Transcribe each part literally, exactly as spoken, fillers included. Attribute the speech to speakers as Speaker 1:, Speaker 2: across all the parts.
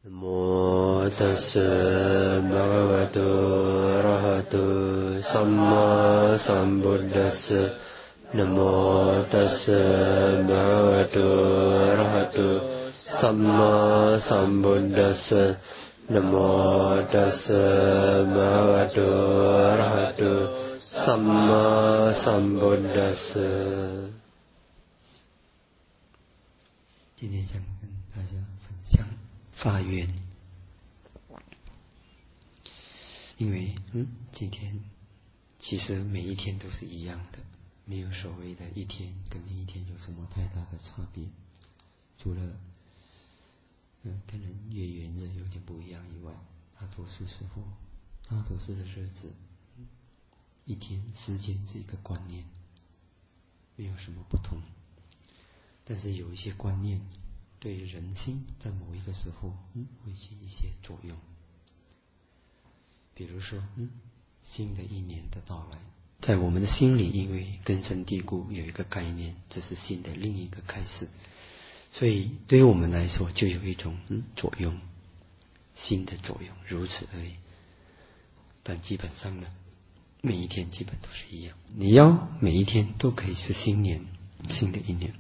Speaker 1: นะโมตัสสะภะคะวะโตอะระหะโตสัมมาสัมพุทธัสสะนะโมตัสสะภะคะวะโตอะระหะโตสัมมาสัมพุทธัสสะนะโมตัสสะภะคะวะโตอะระหะโตสัมมาสัมพุทธัสสะ
Speaker 2: 今天想跟大家分享发愿，因为嗯，今天其实每一天都是一样的，没有所谓的一天跟另一天有什么太大的差别，除了嗯跟人月圆日有点不一样以外，大多数时候，大多数的日子，一天时间是一个观念，没有什么不同。但是有一些观念对人心在某一个时候嗯会起一些作用，比如说嗯新的一年的到来，在我们的心里因为根深蒂固有一个概念，这是新的另一个开始，所以对于我们来说就有一种嗯作用，新的作用，如此而已。但基本上呢，每一天基本都是一样，你要每一天都可以是新年，新的一年。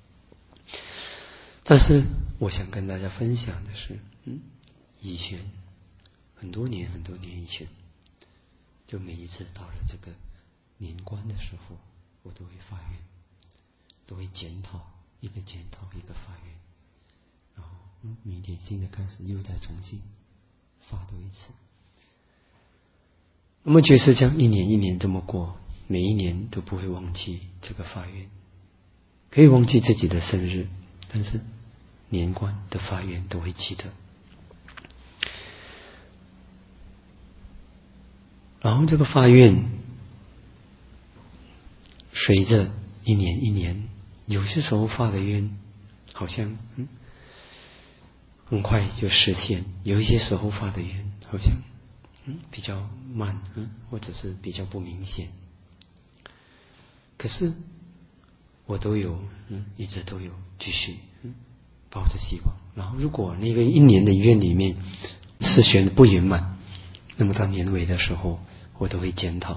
Speaker 2: 但是我想跟大家分享的是，嗯，以前很多年很多年以前，就每一次到了这个年关的时候，我都会发愿，都会检讨，一个检讨一个发愿，然后嗯，明天新的开始又再重新发多一次。那么就是这样一年一年这么过，每一年都不会忘记这个发愿，可以忘记自己的生日，但是年关的发愿都会记得。然后这个发愿随着一年一年，有些时候发的愿好像嗯很快就实现，有一些时候发的愿好像嗯比较慢嗯或者是比较不明显。可是我都有嗯一直都有继续嗯抱着希望，然后如果那个一年的愿里面实现的不圆满，那么到年尾的时候我都会检讨，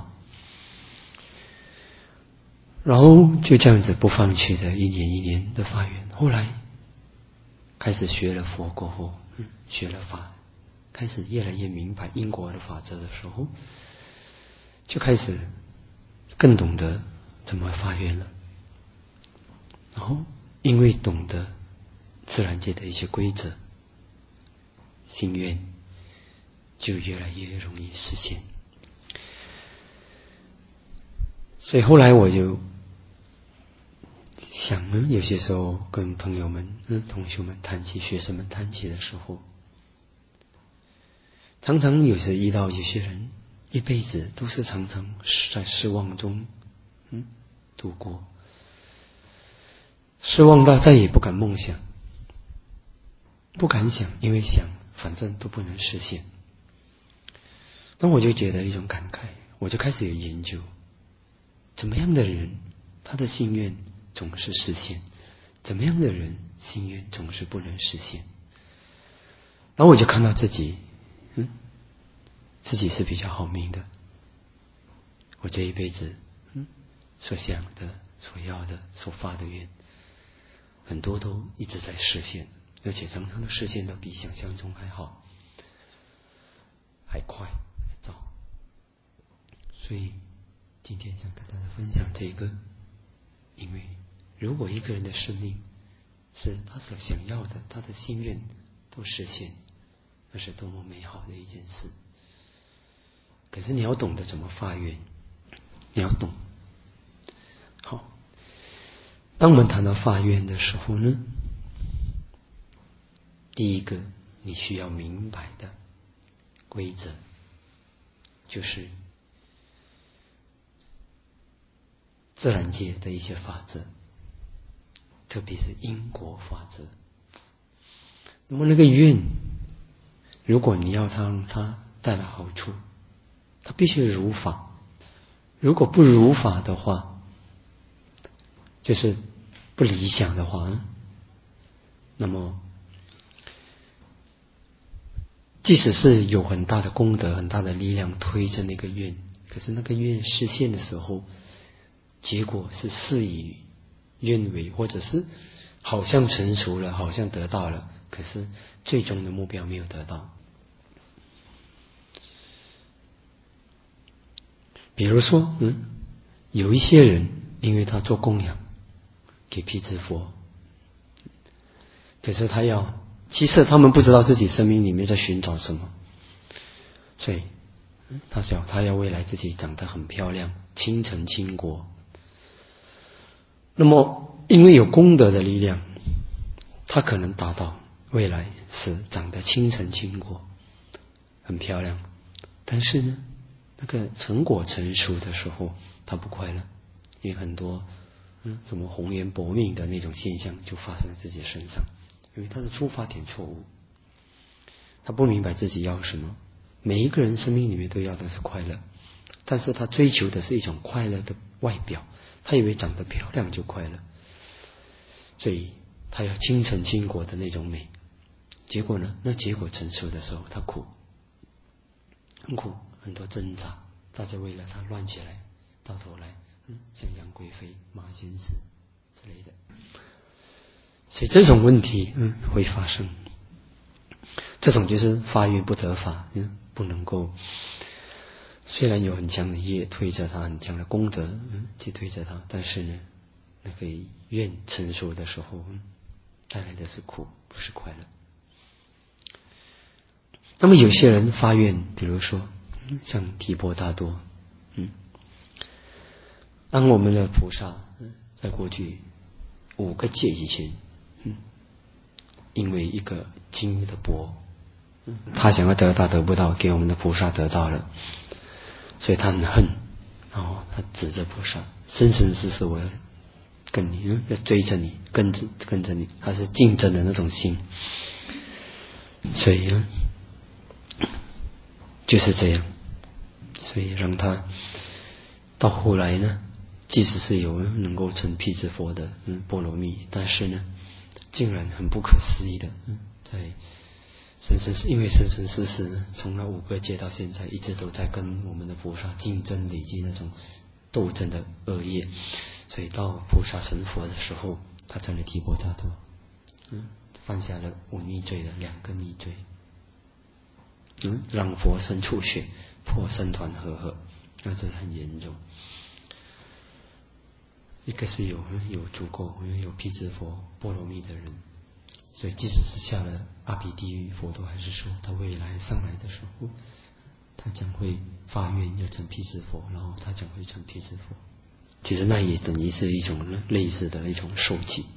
Speaker 2: 然后就这样子不放弃的一年一年的发愿。后来开始学了佛过后，嗯，学了法，开始越来越明白因果的法则的时候，就开始更懂得怎么发愿了。然后因为懂得自然界的一些规则，心愿就越来越容易实现。所以后来我就想呢，有些时候跟朋友们、嗯、同学们谈起、学生们谈起的时候，常常有时遇到有些人一辈子都是常常在失望中嗯度过，失望到再也不敢梦想，不敢想，因为想反正都不能实现。那我就觉得一种感慨，我就开始有研究，怎么样的人他的心愿总是实现，怎么样的人心愿总是不能实现。然后我就看到自己嗯，自己是比较好命的，我这一辈子嗯所想的、所要的、所发的愿，很多都一直在实现，而且常常都实现的比想象中还好，还快还早。所以今天想跟大家分享这个，因为如果一个人的生命是他所想要的，他的心愿都实现，那是多么美好的一件事。可是你要懂得怎么发愿，你要懂。好，当我们谈到发愿的时候呢，第一个你需要明白的规则就是自然界的一些法则，特别是因果法则。那么那个愿，如果你要它让它带来好处，它必须如法，如果不如法的话，就是不理想的话，那么即使是有很大的功德、很大的力量推着那个愿，可是那个愿实现的时候，结果是事与愿违，或者是好像成熟了，好像得到了，可是最终的目标没有得到。比如说，嗯，有一些人因为他做供养给辟支佛，可是他要，其实他们不知道自己生命里面在寻找什么，所以他想他要未来自己长得很漂亮，倾城倾国。那么因为有功德的力量，他可能达到未来是长得倾城倾国，很漂亮，但是呢，那个成果成熟的时候，他不快乐，因为很多嗯什么红颜薄命的那种现象就发生在自己身上，因为他的出发点错误，他不明白自己要什么。每一个人生命里面都要的是快乐，但是他追求的是一种快乐的外表，他以为长得漂亮就快乐，所以他要倾城倾国的那种美。结果呢，那结果成熟的时候，他苦，很苦，很多挣扎，大家为了他乱起来，到头来，嗯，像杨贵妃、马先生之类的。所以这种问题，嗯，会发生。这种就是发愿不得法，嗯，不能够。虽然有很强的业推着他，很强的功德，嗯，去推着他，但是呢，那个愿成熟的时候，嗯，带来的是苦，不是快乐。那么有些人发愿，比如说像提婆达多，嗯，当我们的菩萨在过去五个界以前，嗯，因为一个金的钵，嗯，他想要得到得不到，给我们的菩萨得到了，所以他很恨，然后他指着菩萨，生生世世我要跟你，嗯，要追着你，跟着跟着你，他是竞争的那种心，所以呢，就是这样，所以让他到后来呢，即使是有人能够成辟支佛的嗯波罗蜜，但是呢，竟然很不可思议的，嗯，在生生世因为生生世世从那五个界到现在，一直都在跟我们的菩萨竞争，累积那种斗争的恶业，所以到菩萨成佛的时候，他成了提婆达多，嗯，犯下了五逆罪的两个逆罪。嗯，让佛身处血，破僧团和合，那这很严重。一个是有有足够有辟支佛波罗蜜的人，所以即使是下了阿鼻地狱，佛陀还是说他未来上来的时候，他将会发愿要成辟支佛，然后他将会成辟支佛。其实那也等于是一种类似的一种受记。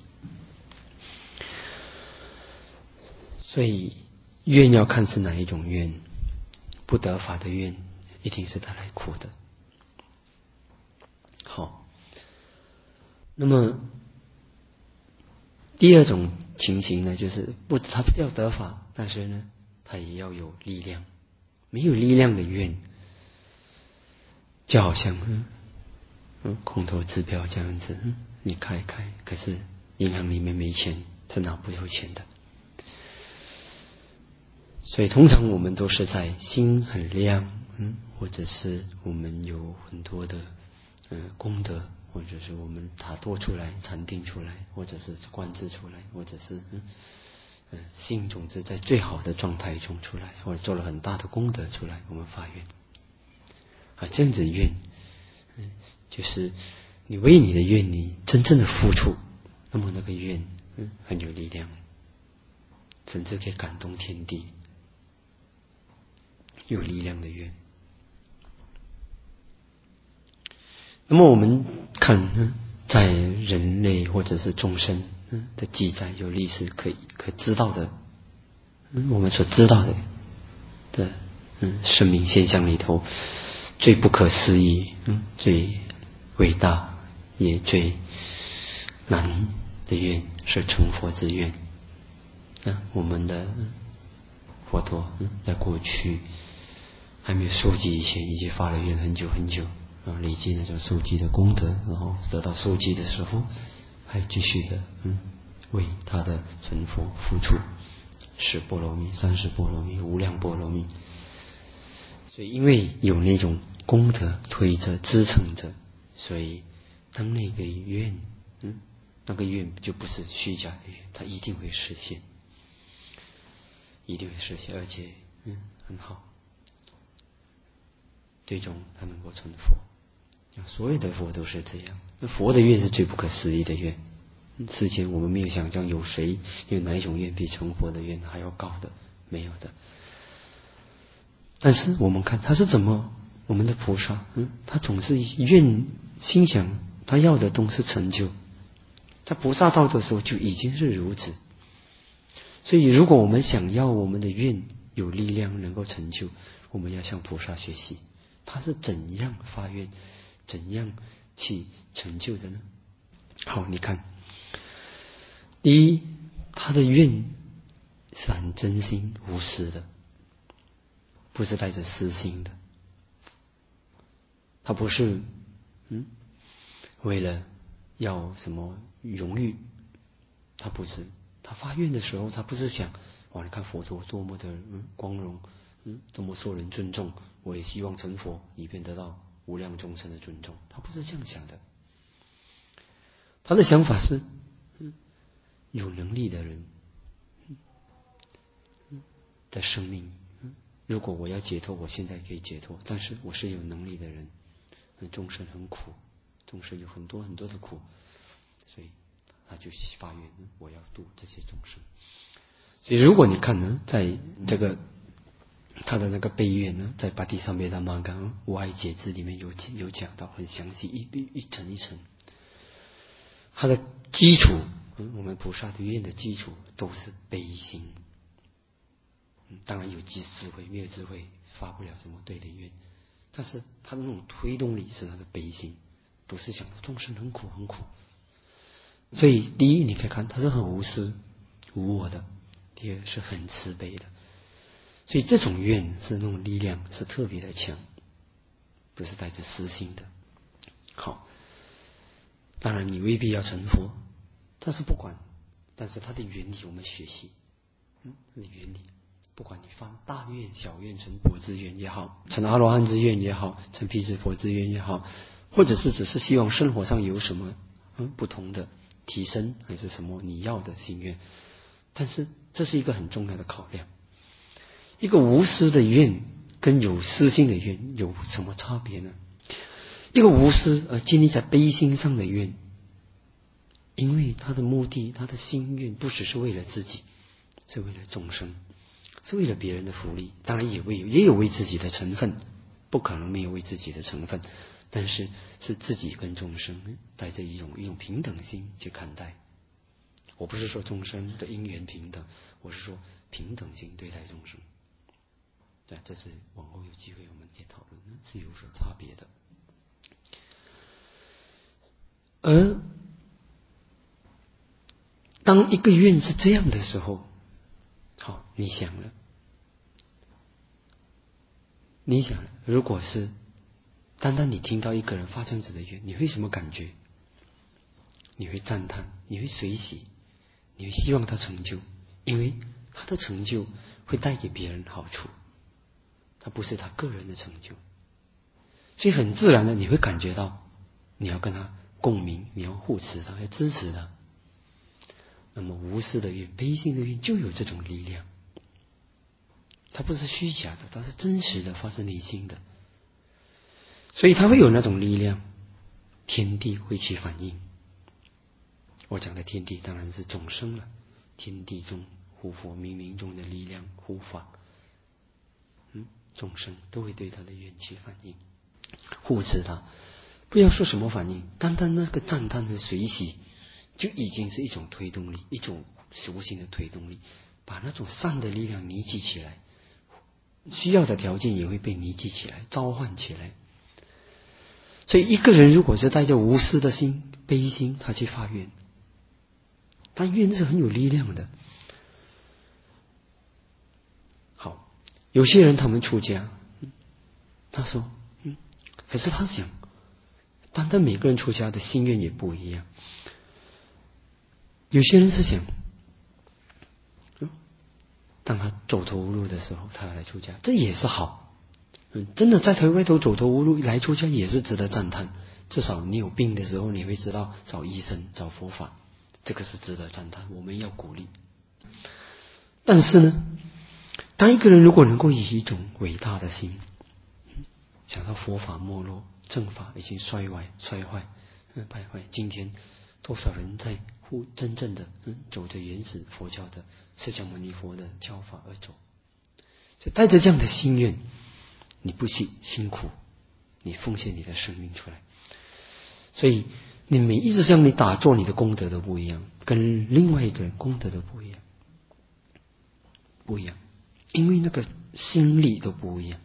Speaker 2: 所以愿要看是哪一种愿，不得法的愿一定是带来苦的。好，那么第二种情形呢，就是不他不要得法，但是呢，他也要有力量。没有力量的愿，就好像嗯嗯空头支票这样子，嗯，你开一开，可是银行里面没钱，是拿不出钱的。所以通常我们都是在心很亮，嗯，或者是我们有很多的嗯、呃、功德，或者是我们塔多出来、禅定出来，或者是观自出来，或者是嗯呃心种子在最好的状态中出来，或者做了很大的功德出来，我们发愿啊，这样子愿，嗯，就是你为你的愿你真正的付出，那么那个愿嗯很有力量，甚至可以感动天地。有力量的愿。那么我们看，在人类或者是众生的记载，有历史可以可知道的，我们所知道的的嗯生命现象里头，最不可思议、嗯最伟大也最难的愿是成佛之愿。那我们的佛陀在过去还没有受记以前，已经发了愿很久很久，然后累积那种受记的功德，然后得到受记的时候，还继续的嗯为他的成佛付出， 十波罗蜜、三十波罗蜜、无量波罗蜜。所以因为有那种功德推着支撑着，所以当那个愿，嗯，那个愿就不是虚假的愿，它一定会实现，一定会实现，而且嗯很好，最终它能够成佛。所有的佛都是这样，那佛的愿是最不可思议的愿。之前我们没有想象有谁有哪一种愿比成佛的愿还要高的，没有的。但是我们看他是怎么，我们的菩萨，嗯，他总是愿心想他要的东西成就，在菩萨道的时候就已经是如此。所以如果我们想要我们的愿有力量能够成就，我们要向菩萨学习，他是怎样发愿，怎样去成就的呢？好，你看，第一，他的愿是很真心无私的，不是带着私心的，他不是嗯为了要什么荣誉，他不是，他发愿的时候，他不是想哇，你看佛陀多么的嗯光荣，嗯多么受人尊重，我也希望成佛，以便得到无量众生的尊重，他不是这样想的。他的想法是，嗯，有能力的人的生命，如果我要解脱，我现在可以解脱，但是我是有能力的人，众生很苦，众生有很多很多的苦，所以他就发愿，我要度这些众生。所以如果你看呢，在这个他的那个悲愿呢，在巴蒂萨梅达玛冈无碍解支里面有有讲到很详细，一一层一层，它的基础，嗯，我们菩萨的愿的基础都是悲心。嗯，当然有智慧，没有智慧发不了什么对的愿，但是他的那种推动力是他的悲心，都是想到众生很苦很苦。所以第一你可以看他是很无私无我的，第二是很慈悲的，所以这种愿是那种力量是特别的强，不是带着私心的。好，当然你未必要成佛，但是不管，但是它的原理我们学习，嗯，它的原理，不管你发大愿小愿，成佛之愿也好，成阿罗汉之愿也好，成辟支佛之愿也好，或者是只是希望生活上有什么嗯不同的提升，还是什么你要的心愿，但是这是一个很重要的考量。一个无私的愿跟有私心的愿有什么差别呢？一个无私而建立在悲心上的愿，因为他的目的，他的心愿不只是为了自己，是为了众生，是为了别人的福利，当然也为也有为自己的成分，不可能没有为自己的成分，但是是自己跟众生带着一种一种平等心去看待。我不是说众生的因缘平等，我是说平等心对待众生。对，这是往后有机会我们可以讨论，是有所差别的。而当一个愿是这样的时候，好，你想了，你想了，如果是单单你听到一个人发这样子的愿，你会什么感觉？你会赞叹，你会随喜，你会希望他成就，因为他的成就会带给别人好处，他不是他个人的成就，所以很自然的你会感觉到你要跟他共鸣，你要护持他，要支持他。那么无私的愿、悲心的愿就有这种力量，它不是虚假的，它是真实的，发自内心的，所以它会有那种力量，天地会起反应。我讲的天地当然是众生了，天地中护佛冥冥中的力量护法，嗯，众生都会对他的愿起反应，护持他。不要说什么反应，单单那个赞叹和随喜就已经是一种推动力，一种无形的推动力，把那种善的力量凝聚起来，需要的条件也会被凝聚起来，召唤起来。所以一个人如果是带着无私的心、悲心，他去发愿，但愿是很有力量的。好，有些人他们出家，他说，嗯，可是他想，单单每个人出家的心愿也不一样。有些人是想，嗯， 当他走投无路的时候，他要来出家，这也是好。嗯，真的在台外头走投无路来出家也是值得赞叹。至少你有病的时候，你会知道找医生、找佛法，这个是值得赞叹，我们要鼓励。但是呢，当一个人如果能够以一种伟大的心，想到佛法没落，正法已经衰歪、衰坏、嗯、败坏，今天多少人在乎真正的、嗯、走着原始佛教的释迦牟尼佛的教法而走，所以带着这样的心愿，你不惜辛苦，你奉献你的生命出来。所以你每一次向你打坐，你的功德都不一样，跟另外一个人功德都不一样，不一样，因为那个心力都不一样。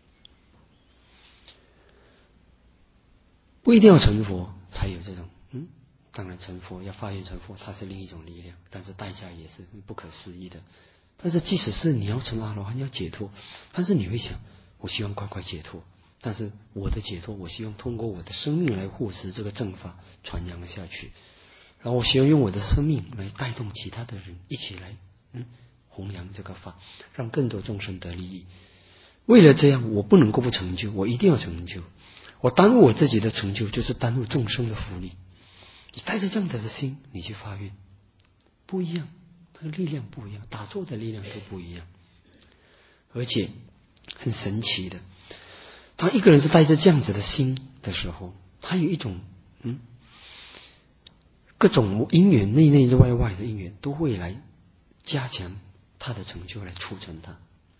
Speaker 2: 不一定要成佛才有这种，嗯，当然成佛要发愿成佛，它是另一种力量，但是代价也是不可思议的。但是即使是你要成阿罗汉要解脱，但是你会想，我希望快快解脱。但是我的解脱，我希望通过我的生命来护持这个正法传扬下去，然后我希望用我的生命来带动其他的人一起来嗯弘扬这个法，让更多众生得利益。为了这样，我不能够不成就，我一定要成就。我耽误我自己的成就，就是耽误众生的福利。你带着这样的心，你去发愿，不一样，那个力量不一样，打坐的力量都不一样，而且很神奇的。当一个人是带着这样子的心的时候，他有一种嗯，各种因缘，内内外外的因缘都会来加强他的成就，来促成他，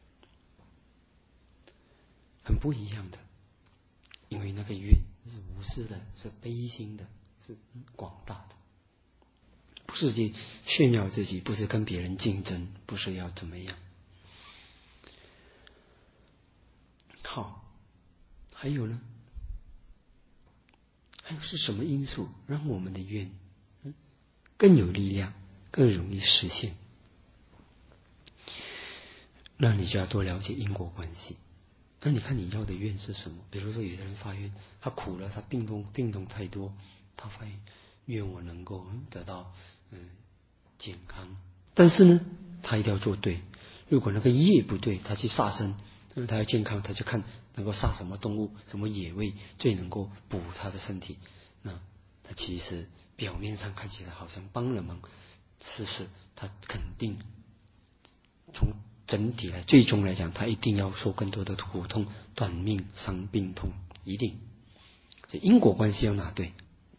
Speaker 2: 很不一样的。因为那个愿是无私的，是悲心的，是广大的，不是去炫耀自己，不是跟别人竞争，不是要怎么样。好。还有呢？还有是什么因素让我们的愿更有力量，更容易实现？那你就要多了解因果关系。那你看你要的愿是什么？比如说有的人发愿，他苦了，他病痛病痛太多，他发愿愿我能够得到嗯健康，但是呢，他一定要做对。如果那个业不对，他去杀生。那他要健康，他就看能够杀什么动物，什么野味最能够补他的身体。那他其实表面上看起来好像帮了忙，事实他肯定从整体来，最终来讲，他一定要受更多的苦痛、短命、伤病痛，一定。所以因果关系要拿对，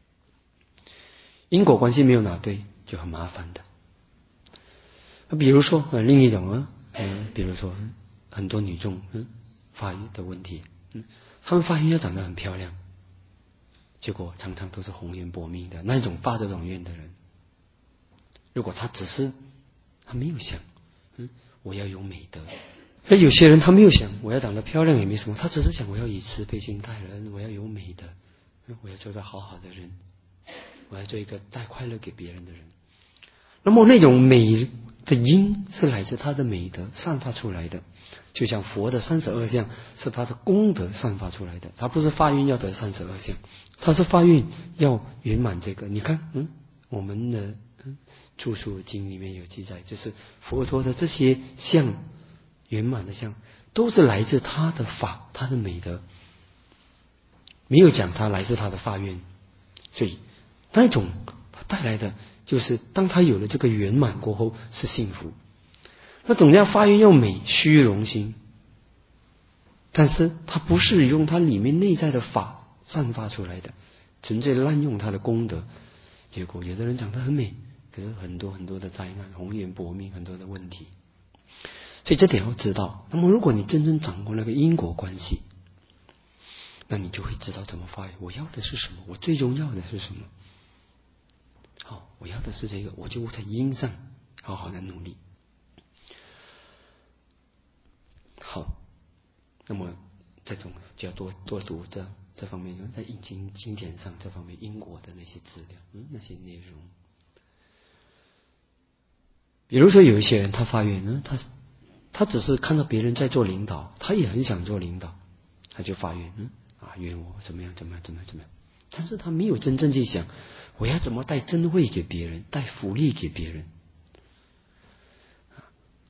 Speaker 2: 因果关系没有拿对就很麻烦的。比如说呃，另一种啊，嗯，比如说。很多女众嗯发育的问题，嗯，她们发育要长得很漂亮，结果常常都是红颜薄命的那种发这种愿的人。如果他只是他没有想，嗯，我要有美德。那有些人他没有想我要长得漂亮也没什么，他只是想我要以慈悲心待人，我要有美德，嗯，我要做一个好好的人，我要做一个带快乐给别人的人。那么那种美的因是来自他的美德散发出来的。就像佛的三十二相是他的功德散发出来的，他不是发愿要得三十二相，他是发愿要圆满这个。你看，嗯，我们的嗯著述经里面有记载，就是佛陀的这些相圆满的相，都是来自他的法，他的美德，没有讲他来自他的发愿。所以那种他带来的，就是当他有了这个圆满过后，是幸福。那总要发愿要美，虚荣心，但是他不是用他里面内在的法散发出来的，纯粹滥用他的功德，结果有的人长得很美，可是很多很多的灾难，红颜薄命，很多的问题。所以这点要知道。那么如果你真正掌握那个因果关系，那你就会知道怎么发愿。我要的是什么？我最终要的是什么？好，我要的是这个，我就在因上好好的努力。好，那么这种就要多多读这这方面，在经经典上这方面因果的那些资料，嗯，那些内容。比如说有一些人他发愿呢，他他只是看到别人在做领导，他也很想做领导，他就发愿，嗯啊，愿我怎么样怎么样怎么样怎么样，但是他没有真正去想，我要怎么带真慧给别人，带福利给别人。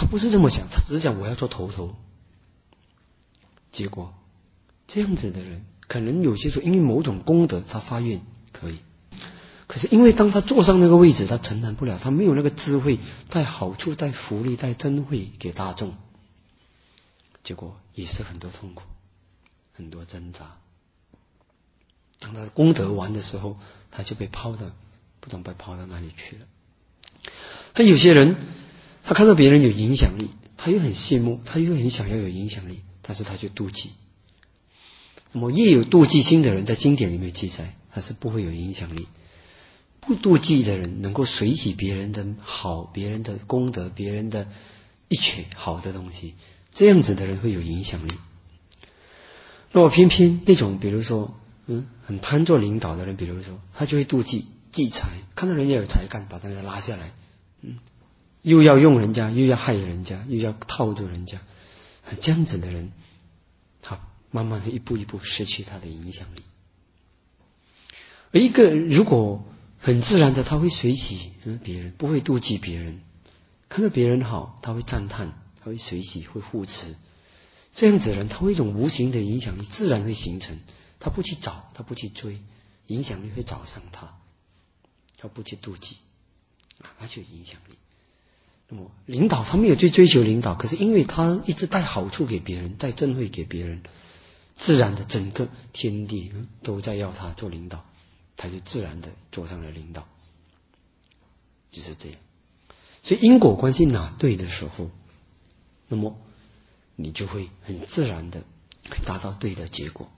Speaker 2: 他不是这么想，他只是想我要做头头。结果这样子的人，可能有些时候因为某种功德，他发愿可以，可是因为当他坐上那个位置，他承担不了，他没有那个智慧带好处、带福利、带珍惠给大众，结果也是很多痛苦，很多挣扎。当他的功德完的时候，他就被抛到不懂被抛到哪里去了。但有些人，他看到别人有影响力，他又很羡慕，他又很想要有影响力，但是他就妒忌。那么越有妒忌心的人，在经典里面记载，他是不会有影响力。不妒忌的人，能够随喜别人的好、别人的功德、别人的一切好的东西，这样子的人会有影响力。那么偏偏那种比如说嗯很贪做领导的人，比如说他就会妒忌忌才，看到人家有才干，把人家拉下来，嗯，又要用人家，又要害人家，又要套住人家，这样子的人，他慢慢会一步一步失去他的影响力。而一个如果很自然的，他会随喜嗯别人，不会妒忌别人，看到别人好，他会赞叹，他会随喜，会护持。这样子的人，他会一种无形的影响力自然会形成，他不去找，他不去追，影响力会找上他，他不去妒忌，他就有影响力。那么领导他没有去追求领导，可是因为他一直带好处给别人，带珍惠给别人，自然的整个天地都在要他做领导，他就自然的做上了领导，就是这样。所以因果关系拿对的时候，那么你就会很自然的达到对的结果。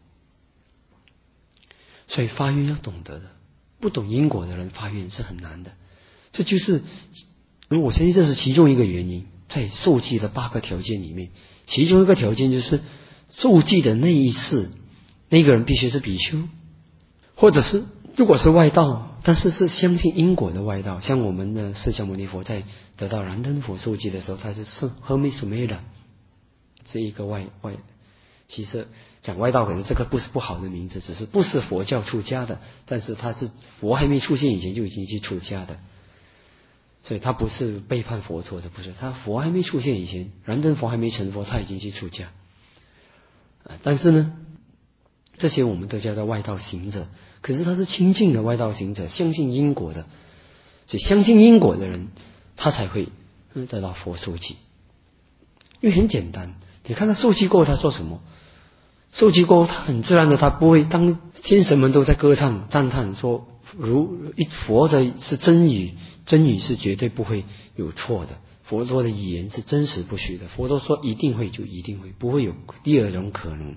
Speaker 2: 所以发愿要懂得的，不懂因果的人发愿是很难的。这就是我相信这是其中一个原因，在受记的八个条件里面，其中一个条件就是受记的那一世，那个人必须是比丘，或者是如果是外道，但是是相信因果的外道，像我们的释迦牟尼佛在得到燃灯佛受记的时候，他是赫密苏梅的这一个外外，其实讲外道可能这个不是不好的名字，只是不是佛教出家的，但是他是佛还没出现以前就已经去出家的，所以他不是背叛佛陀的，不是，他佛还没出现以前，燃灯佛还没成佛，他已经去出家。但是呢，这些我们都叫做外道行者，可是他是清净的外道行者，相信因果的，所以相信因果的人，他才会得到佛受记。因为很简单，你看他受记过后他做什么？受记过后他很自然的，他不会当天神们都在歌唱赞叹说，如一佛的是真语，真语是绝对不会有错的，佛说的语言是真实不虚的，佛陀说一定会就一定会，不会有第二种可能。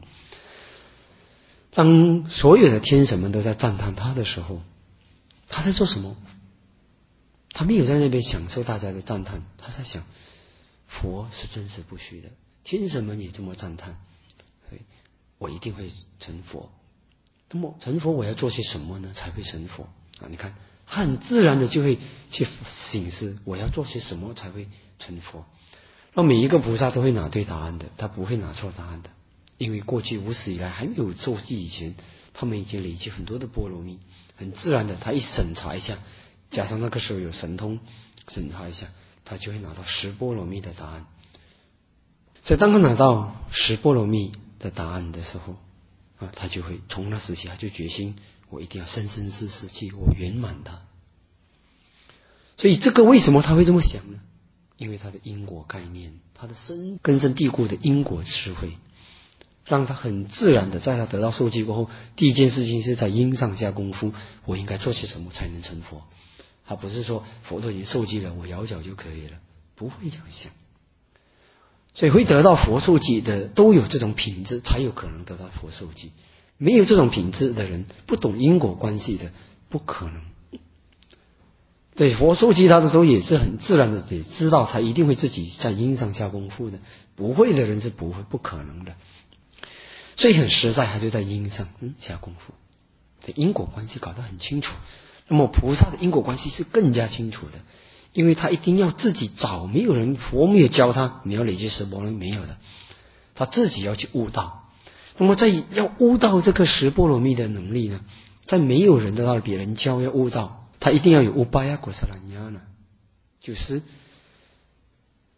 Speaker 2: 当所有的天神们都在赞叹他的时候，他在做什么？他没有在那边享受大家的赞叹，他在想佛是真实不虚的，天神们也这么赞叹，我一定会成佛。那么成佛我要做些什么呢才会成佛啊？你看他很自然的就会去省思我要做些什么才会成佛。那每一个菩萨都会拿对答案的，他不会拿错答案的，因为过去无始以来还没有受记以前，他们已经累积很多的波罗蜜，很自然的他一审查一下，加上那个时候有神通审查一下，他就会拿到十波罗蜜的答案。所以当他拿到十波罗蜜的答案的时候啊，他就会从那时起他就决心，我一定要生生世世去我圆满它。所以这个为什么他会这么想呢？因为他的因果概念，他的深根深蒂固的因果智慧，让他很自然的在他得到受记过后，第一件事情是在因上下功夫，我应该做些什么才能成佛。他不是说佛陀已经受记了，我摇脚就可以了，不会这样想。所以会得到佛受记的都有这种品质，才有可能得到佛受记。没有这种品质的人，不懂因果关系的，不可能。对，佛受记他的时候也是很自然的，也知道他一定会自己在因上下功夫的，不会的人是不会不可能的。所以很实在，他就在因上嗯下功夫，对因果关系搞得很清楚。那么菩萨的因果关系是更加清楚的，因为他一定要自己找，没有人佛没有教他，你要累积十波罗蜜没有的，他自己要去悟道。那么在要悟道这个十波罗蜜的能力呢，在没有人得到别人教要悟道，他一定要有乌巴呀果萨兰亚呢，就是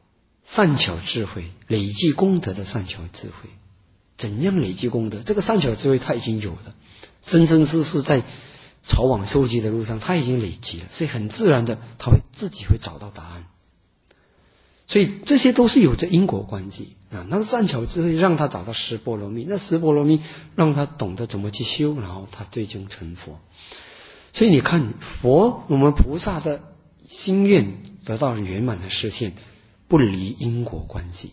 Speaker 2: 善巧智慧，累积功德的善巧智慧。怎样累积功德？这个善巧智慧他已经有了，生生世世在朝往受集的路上他已经累积了，所以很自然的他会自己会找到答案。所以这些都是有着因果关系啊。那善巧智慧让他找到十波罗蜜，那十波罗蜜让他懂得怎么去修，然后他最终成佛。所以你看，佛我们菩萨的心愿得到圆满的实现，不离因果关系。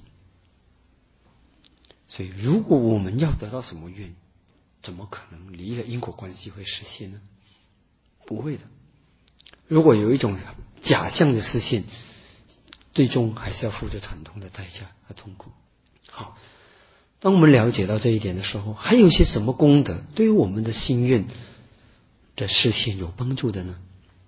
Speaker 2: 所以如果我们要得到什么愿，怎么可能离了因果关系会实现呢？不会的。如果有一种假象的实现，最终还是要付出惨痛的代价和痛苦。好，当我们了解到这一点的时候，还有一些什么功德对于我们的心愿的实现有帮助的呢？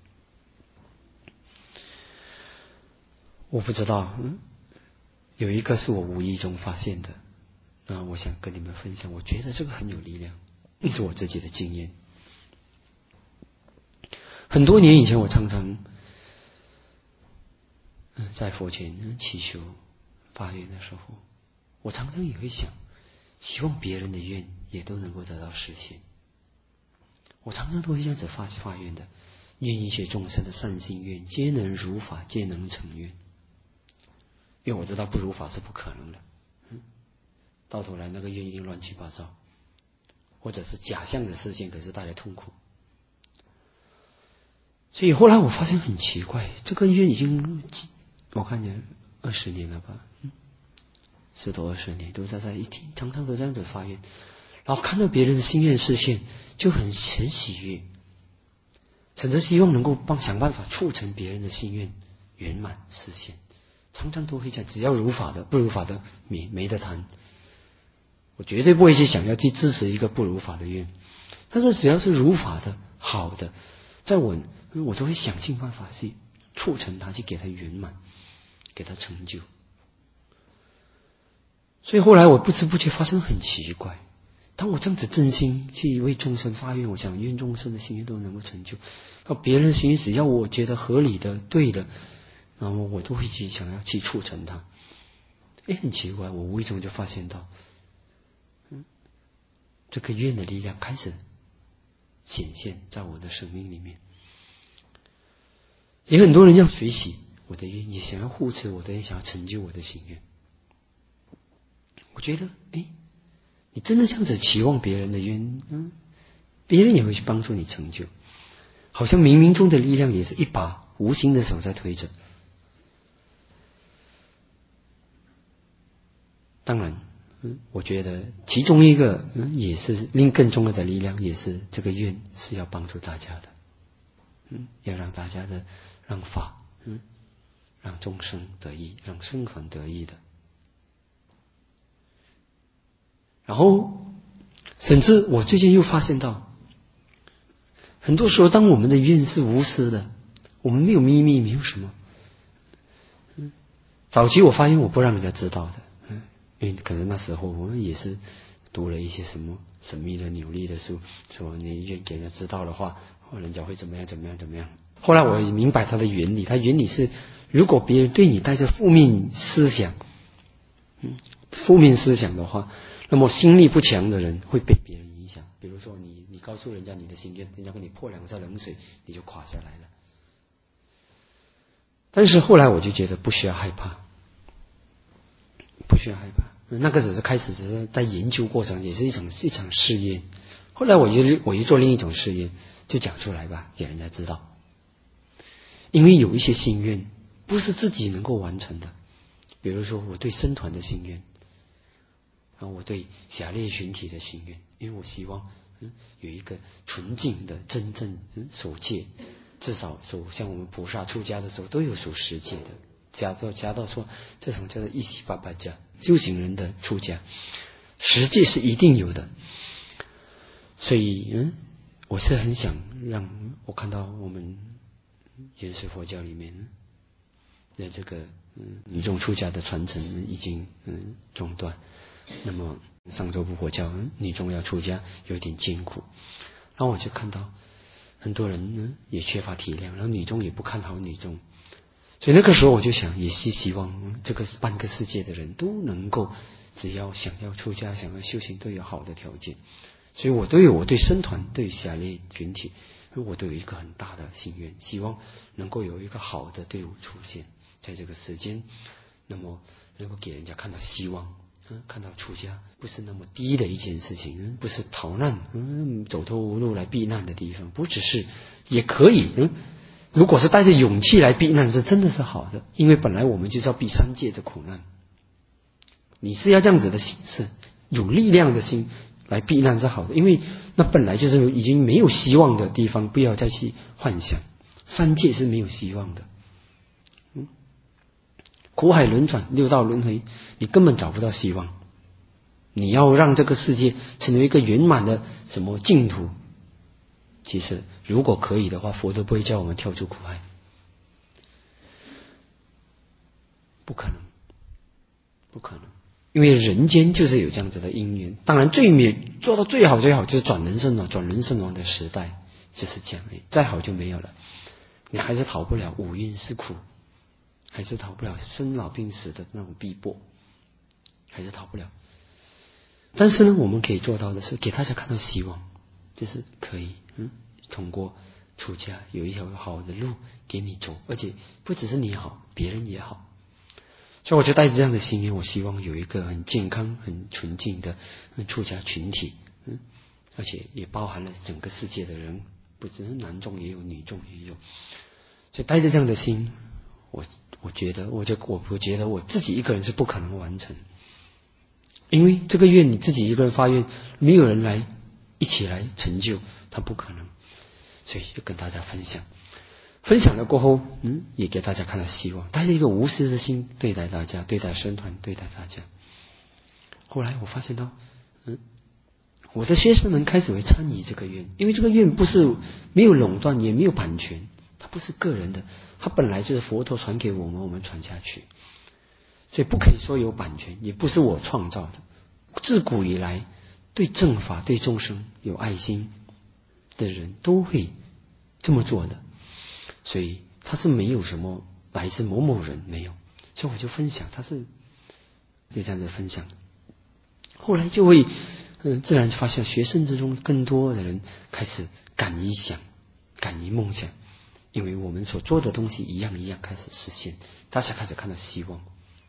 Speaker 2: 我不知道，嗯，有一个是我无意中发现的，那我想跟你们分享，我觉得这个很有力量，是我自己的经验。很多年以前，我常常在佛前祈求发愿的时候，我常常也会想，希望别人的愿也都能够得到实现。我常常都会这样子发发愿的，愿一切众生的善心愿皆能如法，皆能成愿。因为我知道不如法是不可能的，嗯，到头来那个愿一定乱七八糟，或者是假象的实现，可是带来痛苦。所以后来我发现很奇怪，这个愿已经我看见二十年了吧，嗯，十多二十年都在在一天，常常都这样子发愿，然后看到别人的心愿实现，就很很喜悦，甚至希望能够帮想办法促成别人的心愿圆满实现。常常都会讲，只要如法的，不如法的没没得谈。我绝对不会去想要去支持一个不如法的愿，但是只要是如法的好的，在我我都会想尽办法去促成它，去给它圆满，给它成就。所以后来我不知不觉发生很奇怪，当我这样子真心去为众生发愿，我想愿众生的心愿都能够成就，到别人的心愿只要我觉得合理的对的，然后我都会去想要去促成它。哎，很奇怪，我无意中就发现到，嗯，这个愿的力量开始显现在我的生命里面。也很多人要学习我的愿，也想要护持我的愿，想要成就我的心愿。我觉得，哎，你真的这样子期望别人的愿，嗯，别人也会去帮助你成就。好像冥冥中的力量也是一把无形的手在推着。当然，嗯，我觉得其中一个，嗯，也是另更重要的力量，也是这个愿是要帮助大家的，嗯，要让大家的让法，嗯，让众生得益，让僧团得益的。然后，甚至我最近又发现到，很多时候当我们的愿是无私的，我们没有秘密，没有什么。嗯，早期我发现我不让人家知道的。因为可能那时候我们也是读了一些什么神秘的扭力的书，说你愿给人家知道的话，人家会怎么样怎么样怎么样。后来我明白它的原理，它原理是，如果别人对你带着负面思想，嗯，负面思想的话，那么心力不强的人会被别人影响。比如说你你告诉人家你的心愿，人家跟你泼两下冷水，你就垮下来了。但是后来我就觉得不需要害怕。不需要害怕，那个只是开始，只是在研究过程，也是一场一场试验。后来我又我又做另一种试验，就讲出来吧，给人家知道。因为有一些心愿不是自己能够完成的，比如说我对僧团的心愿，然后我对狭劣群体的心愿，因为我希望，嗯，有一个纯净的真正，嗯，守戒，至少守像我们菩萨出家的时候都有守十戒的。加到加到说，这种叫做一七八八家修行人的出家，实际是一定有的。所以，嗯，我是很想让我看到我们原始佛教里面的这个嗯女众出家的传承已经嗯中断，那么上座部佛教女众要出家有点艰苦，然后我就看到很多人呢也缺乏体谅，然后女众也不看好女众。 所以那个时候我就想，也是希望这个半个世界的人都能够，只要想要出家、想要修行，都有好的条件。所以我都有我对僧团、对下列群体，我都有一个很大的心愿，希望能够有一个好的队伍出现在这个时间，那么能够给人家看到希望，嗯，看到出家不是那么低的一件事情，嗯，不是逃难，嗯，走投无路来避难的地方，不只是，也可以，嗯。如果是带着勇气来避难，这真的是好的，因为本来我们就是要避三界的苦难。你是要这样子的心，是有力量的心来避难是好的，因为那本来就是已经没有希望的地方，不要再去幻想三界是没有希望的。嗯，苦海轮转，六道轮回，你根本找不到希望。你要让这个世界成为一个圆满的什么净土，其实如果可以的话，佛都不会叫我们跳出苦海，不可能，不可能，因为人间就是有这样子的因缘。当然最美做到最好最好就是转轮圣王，转轮圣王的时代就是这样，再好就没有了。你还是逃不了五蕴是苦，还是逃不了生老病死的那种逼迫，还是逃不了。但是呢，我们可以做到的是给大家看到希望，就是可以，嗯，通过出家有一条好的路给你走，而且不只是你好，别人也好。所以我就带着这样的心愿，我希望有一个很健康、很纯净的出家群体，嗯，而且也包含了整个世界的人，不只是男众也有，女众也有。所以带着这样的心，我我觉得，我就我我觉得我自己一个人是不可能完成，因为这个愿你自己一个人发愿，没有人来一起来成就，它不可能。所以就跟大家分享。分享了过后，嗯，也给大家看到希望，带着一个无私的心对待大家，对待僧团，对待大家。后来我发现到，嗯，我的学生们开始会参与这个愿，因为这个愿不是没有垄断，也没有版权，它不是个人的，它本来就是佛陀传给我们，我们传下去，所以不可以说有版权，也不是我创造的。自古以来，对正法、对众生有爱心的人都会这么做的。所以他是没有什么来自某某人，没有，所以我就分享，他是就这样子分享。后来就会嗯，自然发现学生之中更多的人开始敢于想，敢于梦想，因为我们所做的东西一样一样开始实现，大家开始看到希望。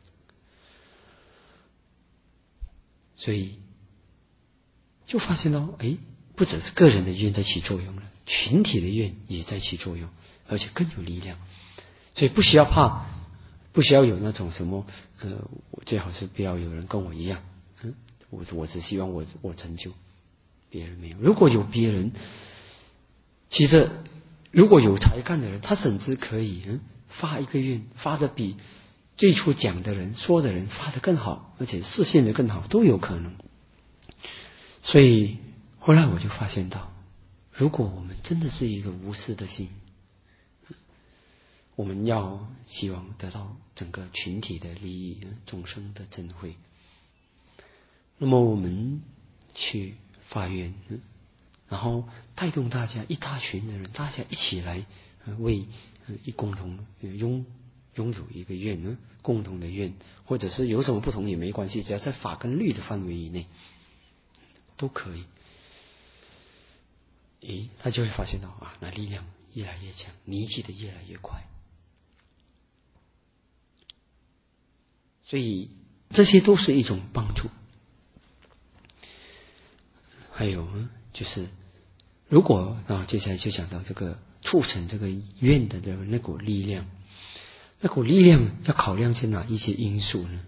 Speaker 2: 所以就发现到，哎，不只是个人的愿在起作用了，群体的愿也在起作用，而且更有力量。所以不需要怕，不需要有那种什么呃，我最好是不要有人跟我一样，嗯，我我只希望我我成就，别人没有。如果有别人，其实如果有才干的人，他甚至可以嗯发一个愿，发的比最初讲的人说的人发的更好，而且实现的更好，都有可能。所以后来我就发现到，如果我们真的是一个无私的心，我们要希望得到整个群体的利益，众生的珍慧，那么我们去发愿，然后带动大家一大群的人，大家一起来为一共同拥拥有一个愿，共同的愿，或者是有什么不同也没关系，只要在法跟律的范围以内都可以。诶，他就会发现到啊，那力量越来越强，凝聚的越来越快。所以这些都是一种帮助。还有就是，如果啊，接下来就讲到这个促成这个愿的那股力量，那股力量要考量是哪一些因素呢？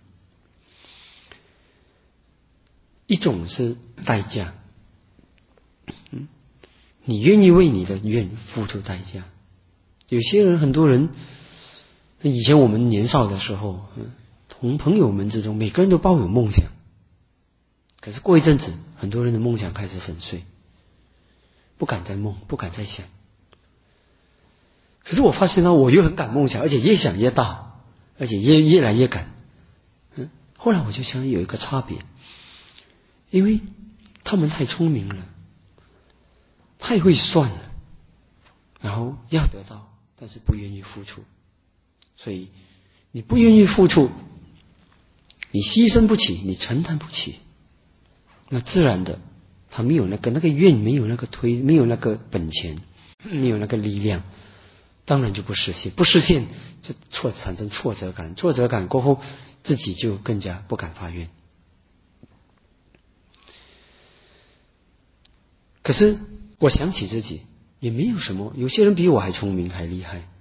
Speaker 2: 一种是代价，嗯，你愿意为你的愿付出代价。有些人，很多人，以前我们年少的时候，同朋友们之中，每个人都抱有梦想。可是过一阵子，很多人的梦想开始粉碎，不敢再梦，不敢再想。可是我发现到，我又很敢梦想，而且越想越大，而且越越来越敢。嗯，后来我就想有一个差别，因为他们太聪明了，太会算了，然后要得到，但是不愿意付出， 所以你不愿意付出，你牺牲不起，你承担不起，那自然的他没有那个那个愿，没有那个推，没有那个本钱，没有那个力量，当然就不实现，不实现就挫产生挫折感，挫折感过后自己就更加不敢发愿。可是我想起自己也没有什么，有些人比我还聪明还厉害，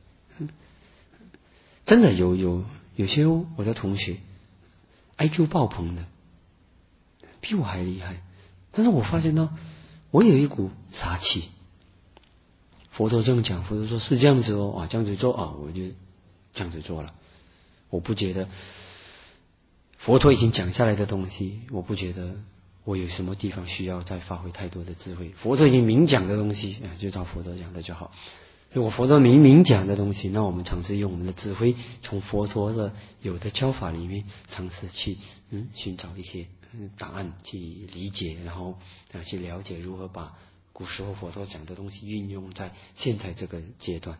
Speaker 2: 真的有有有些我的同学 I Q 爆棚的比我还厉害，但是我发现到我有一股杀气。佛陀这样讲，佛陀说是这样子哦，啊这样子做啊，我就这样子做了。我不觉得佛陀已经讲下来的东西，我不觉得我有什么地方需要再发挥太多的智慧。佛陀已经明讲的东西，啊、就照佛陀讲的就好。如果佛陀明明讲的东西，那我们尝试用我们的智慧，从佛陀的有的教法里面尝试去嗯寻找一些、嗯、答案，去理解，然后啊去了解如何把古时候佛陀讲的东西运用在现在这个阶段。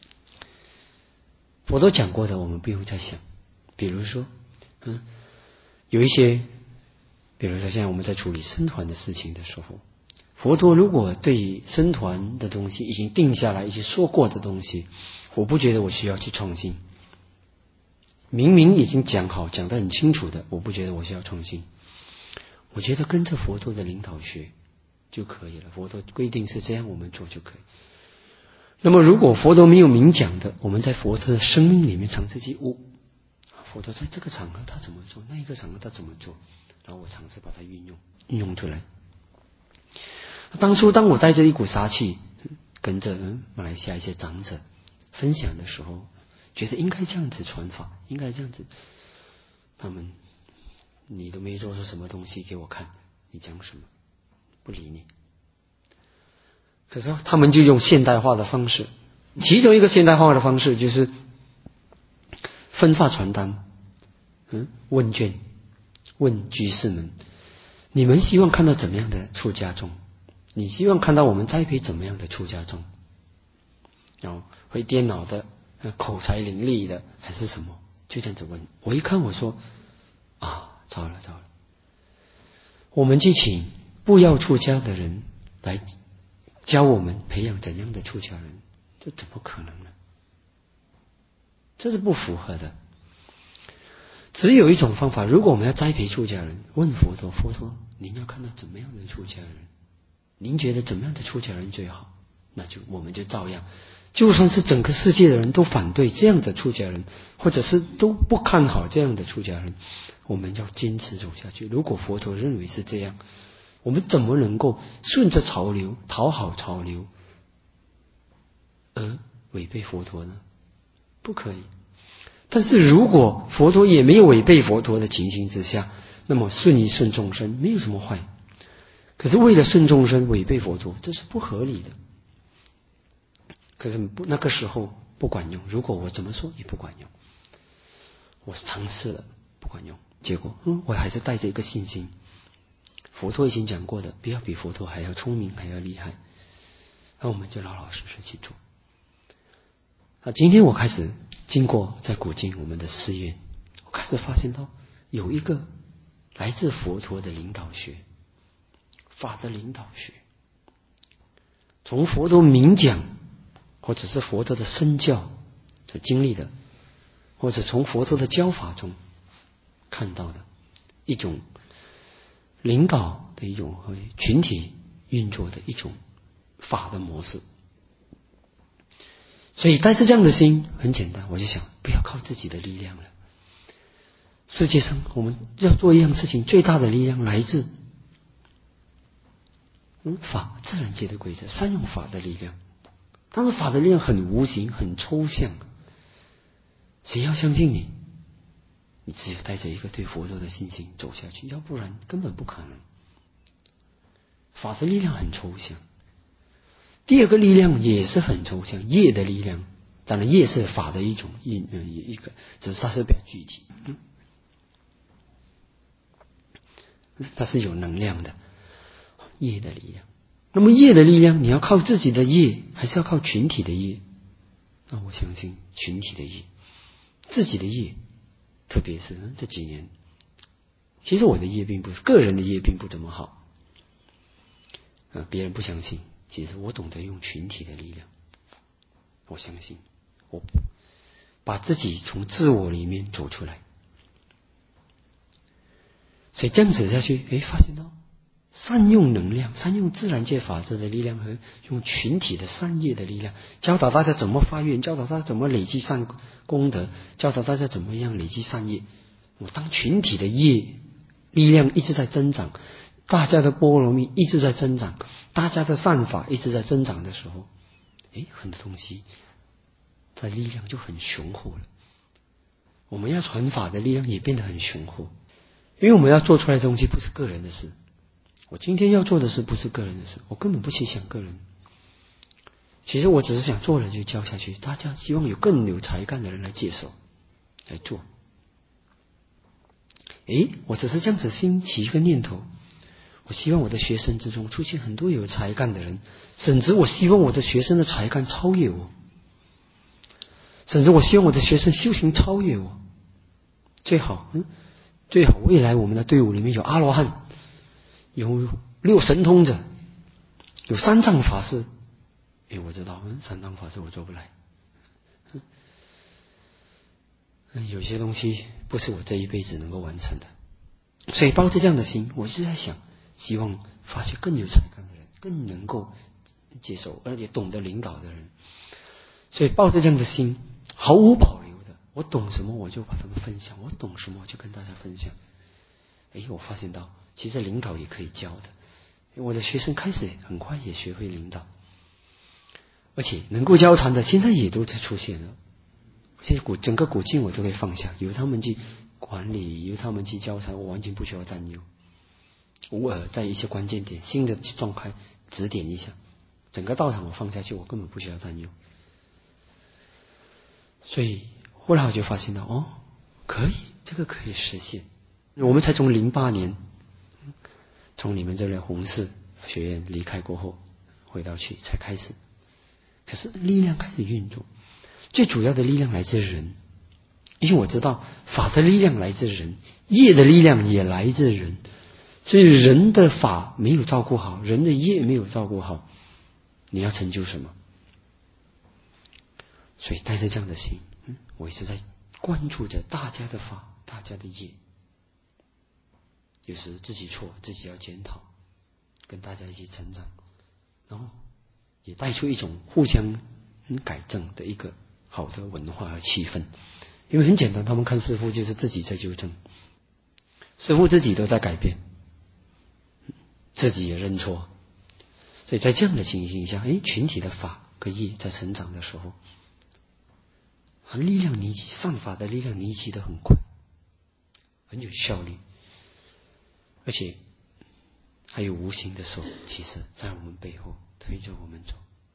Speaker 2: 佛陀讲过的我们不用再想，比如说嗯，有一些比如说现在我们在处理僧团的事情的时候，佛陀如果对僧团的东西已经定下来一些说过的东西，我不觉得我需要去创新。明明已经讲好讲得很清楚的，我不觉得我需要创新。我觉得跟着佛陀的领导学就可以了，佛陀规定是这样，我们做就可以。那么如果佛陀没有明讲的，我们在佛陀的生命里面尝试去悟，佛陀在这个场合他怎么做，那一个场合他怎么做，然后我尝试把它运用运用出来。当初当我带着一股杀气跟着马来西亚一些长者分享的时候，觉得应该这样子传法，应该这样子，他们你都没做出什么东西给我看，你讲什么？不理你。可是他们就用现代化的方式，其中一个现代化的方式就是分发传单，嗯，问卷，问居士们，你们希望看到怎么样的出家众？你希望看到我们栽培怎么样的出家众？然后会电脑的、口才伶俐的，还是什么？就这样子问。我一看，我说啊，糟了糟了，我们去请不要出家的人来教我们培养怎样的出家人，这怎么可能呢？这是不符合的。只有一种方法，如果我们要栽培出家人，问佛陀，佛陀您要看到怎么样的出家人？您觉得怎么样的出家人最好？那就我们就照样，就算是整个世界的人都反对这样的出家人，或者是都不看好这样的出家人，我们要坚持走下去。如果佛陀认为是这样，我们怎么能够顺着潮流讨好潮流而违背佛陀呢？不可以。但是如果佛陀也没有违背佛陀的情形之下，那么顺一顺众生没有什么坏。可是为了顺众生违背佛陀，这是不合理的。可是不那个时候不管用，如果我怎么说也不管用。我尝试了不管用，结果嗯，我还是带着一个信心，佛陀已经讲过的，不要比佛陀还要聪明还要厉害，那我们就老老实实去做。啊，今天我开始经过在古今我们的寺院，我开始发现到有一个来自佛陀的领导学，法的领导学，从佛陀明讲，或者是佛陀的身教所经历的，或者从佛陀的教法中看到的一种领导的一种和群体运作的一种法的模式。所以带着这样的心，很简单，我就想不要靠自己的力量了。世界上我们要做一样事情，最大的力量来自嗯法，自然界的规则，善用法的力量。但是法的力量很无形很抽象，谁要相信你？你只有带着一个对佛陀的信心走下去，要不然根本不可能。法的力量很抽象。第二个力量也是很抽象，业的力量。当然业是法的一种一一个，只是它是比较具体，嗯，它是有能量的业的力量。那么业的力量，你要靠自己的业，还是要靠群体的业？那我相信群体的业。 自己的业，特别是这几年，其实我的业并不是个人的业并不怎么好，啊，别人不相信，其实我懂得用群体的力量，我相信，我把自己从自我里面走出来，所以这样子下去，哎，发现到善用能量，善用自然界法则的力量和用群体的善业的力量，教导大家怎么发愿，教导大家怎么累积善功德，教导大家怎么样累积善业。我当群体的业力量一直在增长，大家的波罗蜜一直在增长，大家的善法一直在增长的时候，哎，很多东西它的力量就很雄厚了。我们要传法的力量也变得很雄厚，因为我们要做出来的东西不是个人的事。我今天要做的事不是个人的事，我根本不去想个人。其实我只是想做了就教下去，大家希望有更有才干的人来接手来做。诶，我只是这样子兴起一个念头，我希望我的学生之中出现很多有才干的人，甚至我希望我的学生的才干超越我，甚至我希望我的学生修行超越我。最好，嗯，最好未来我们的队伍里面有阿罗汉，有六神通者，有三藏法师。哎，我知道，嗯，三藏法师我做不来。嗯，有些东西不是我这一辈子能够完成的，所以抱着这样的心，我一直在想，希望发掘更有才干的人，更能够接受而且懂得领导的人。所以抱着这样的心，毫无保留的，我懂什么我就把他们分享，我懂什么我就跟大家分享。哎，我发现到其实领导也可以教的，我的学生开始很快也学会领导，而且能够交谈的现在也都在出现了。现在整个古境我都可以放下，由他们去管理，由他们去交谈，我完全不需要担忧。偶尔在一些关键点新的状态指点一下，整个道场我放下去，我根本不需要担忧。所以后来我就发现到，哦，可以，这个可以实现。我们才从零八年从你们这边弘誓学院离开过后回到去才开始，可是力量开始运作，最主要的力量来自人，因为我知道法的力量来自人，业的力量也来自人，所以人的法没有照顾好，人的业没有照顾好，你要成就什么？所以带着这样的心，嗯，我一直在关注着大家的法，大家的业。有时自己错，自己要检讨，跟大家一起成长，然后也带出一种互相改正的一个好的文化和气氛。因为很简单，他们看师父就是自己在纠正，师父自己都在改变，自己也认错，所以在这样的情形下，哎，群体的法和业在成长的时候，力量凝集，善法的力量凝集得很快，很有效率。而且还有无形的手，其实在我们背后推着我们走。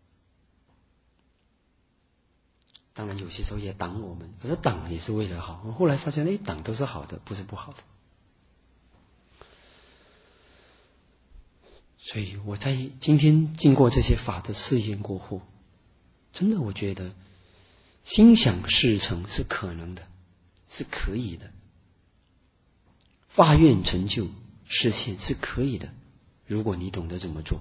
Speaker 2: 当然有些时候也挡我们，可是挡也是为了好。后来发现，哎，挡都是好的，不是不好的。所以我在今天经过这些法的试验过后，真的我觉得心想事成是可能的，是可以的。发愿成就实现是可以的，如果你懂得怎么做。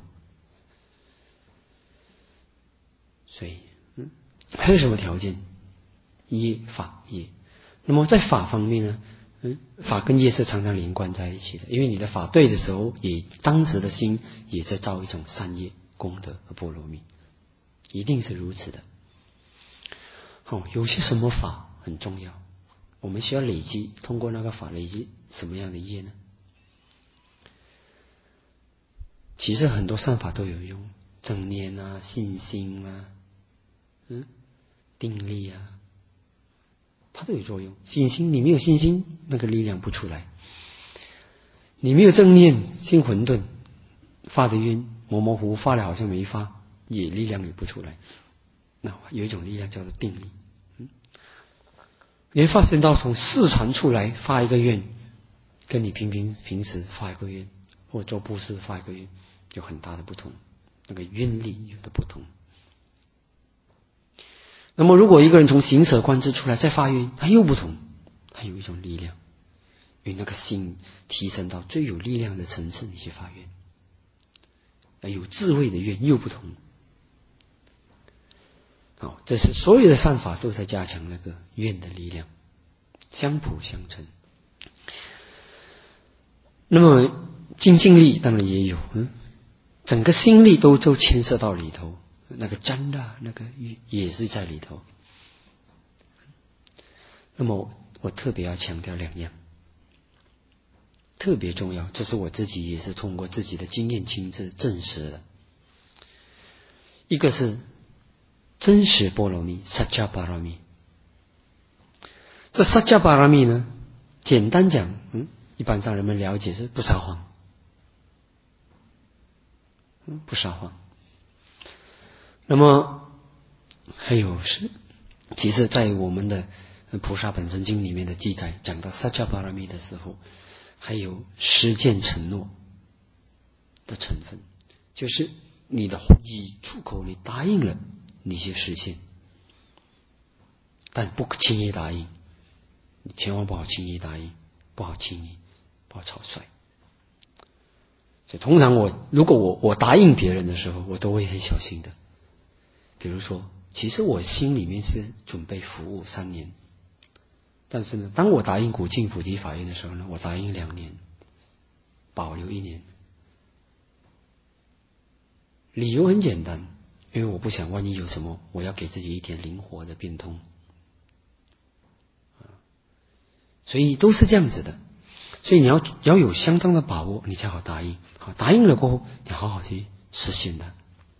Speaker 2: 所以，嗯，还有什么条件？业法业。那么在法方面呢，嗯，法跟业是常常连贯在一起的，因为你的法对的时候，也当时的心也在造一种善业、功德和波罗蜜，一定是如此的。哦，有些什么法很重要，我们需要累积，通过那个法累积什么样的业呢？其实很多善法都有用，正念啊、信心啊、嗯、定力啊，它都有作用。信心，你没有信心，那个力量不出来；你没有正念，心混沌，发的晕，模模糊糊，发了好像没发，也力量也不出来。那有一种力量叫做定力。嗯，你会发现到从四禅出来发一个愿，跟你平平平时发一个愿，或者做布施发一个愿，有很大的不同，那个愿力有的不同。 那么如果一个人从行舍观知出来再发愿，他又不同，他有一种力量，因为那个心提升到最有力量的层次，你去发愿，有智慧的愿又不同。好，这是所有的善法都在加强那个愿的力量，相辅相成。那么精进力当然也有，嗯，整个心力都都牵涉到里头，那个真的那个也是在里头。那么我特别要强调两样，特别重要，这是我自己也是通过自己的经验亲自证实的。一个是真实波罗蜜，萨迦巴拉蜜。这萨迦巴拉蜜呢，简单讲，嗯，一般上人们了解是不撒谎，嗯，不撒谎。那么还有是，其实在我们的菩萨本身经里面的记载，讲到萨迦巴拉蜜的时候，还有实践承诺的成分，就是你的语出口，你答应了，你去实现，但不轻易答应，你千万不好轻易答应，不好轻易，不好草率。所以通常我如果我我答应别人的时候，我都会很小心的。比如说，其实我心里面是准备服务三年，但是呢，当我答应古晋菩提法院的时候呢，我答应两年，保留一年。理由很简单，因为我不想万一有什么，我要给自己一点灵活的变通，所以都是这样子的。所以你要要有相当的把握，你才好答应。好，答应了过后，你好好去实现它。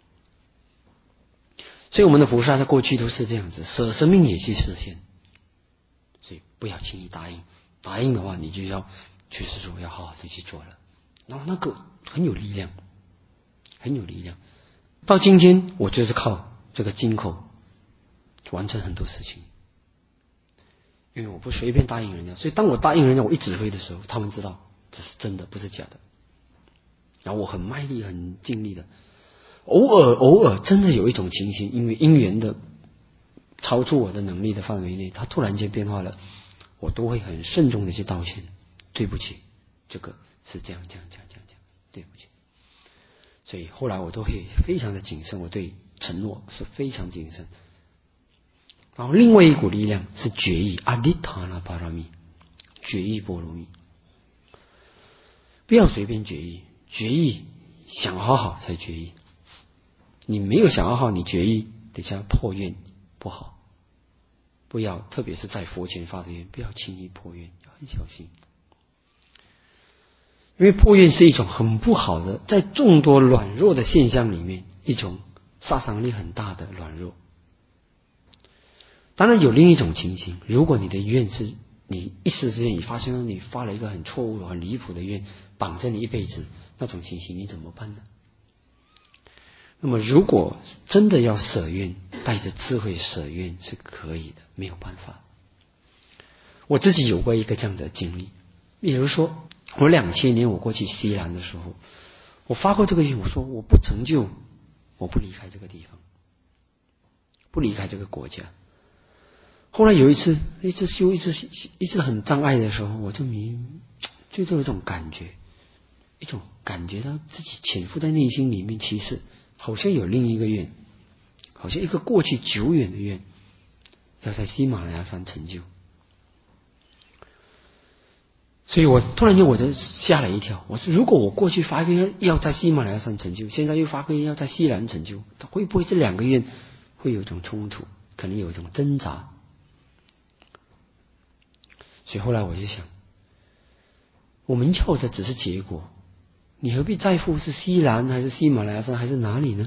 Speaker 2: 所以我们的菩萨在过去都是这样子，舍生命也去实现。所以不要轻易答应，答应的话，你就要去实说，要好好的去做了。然后那个很有力量，很有力量。到今天，我就是靠这个金口完成很多事情，因为我不随便答应人家。所以当我答应人家，我一指挥的时候，他们知道这是真的，不是假的。然后我很卖力、很尽力的。偶尔偶尔真的有一种情形，因为因缘的超出我的能力的范围内，它突然间变化了，我都会很慎重的去道歉，对不起，这个是这样这样这样这样这样，对不起。所以后来我都会非常的谨慎，我对承诺是非常谨慎。然后另外一股力量是决意，阿迪塔那巴拉蜜，决意波罗蜜。不要随便决意，决意想好好才决意。你没有想好好，你决意，等下破愿不好。不要，特别是在佛前发的愿，不要轻易破愿，要很小心。因为破愿是一种很不好的，在众多软弱的现象里面，一种杀伤力很大的软弱。当然有另一种情形，如果你的愿是你一时之间你发现你发了一个很错误、很离谱的愿，绑着你一辈子，那种情形你怎么办呢？那么如果真的要舍愿，带着智慧舍愿是可以的，没有办法。我自己有过一个这样的经历，比如说我两千年我过去西兰的时候，我发过这个愿，我说我不成就，我不离开这个地方，不离开这个国家。后来有一次一直修一直一直很障碍的时候，我就明就有一种感觉，一种感觉到自己潜伏在内心里面，其实好像有另一个愿，好像一个过去久远的愿，要在喜马拉雅山成就。所以我突然间我就吓了一跳，我说如果我过去发一个愿要在喜马拉雅山成就，现在又发个愿要在西兰成就，会不会这两个愿会有一种冲突，可能有一种挣扎？所以后来我就想，我们要的只是结果，你何必在乎是西兰还是喜马拉雅山还是哪里呢？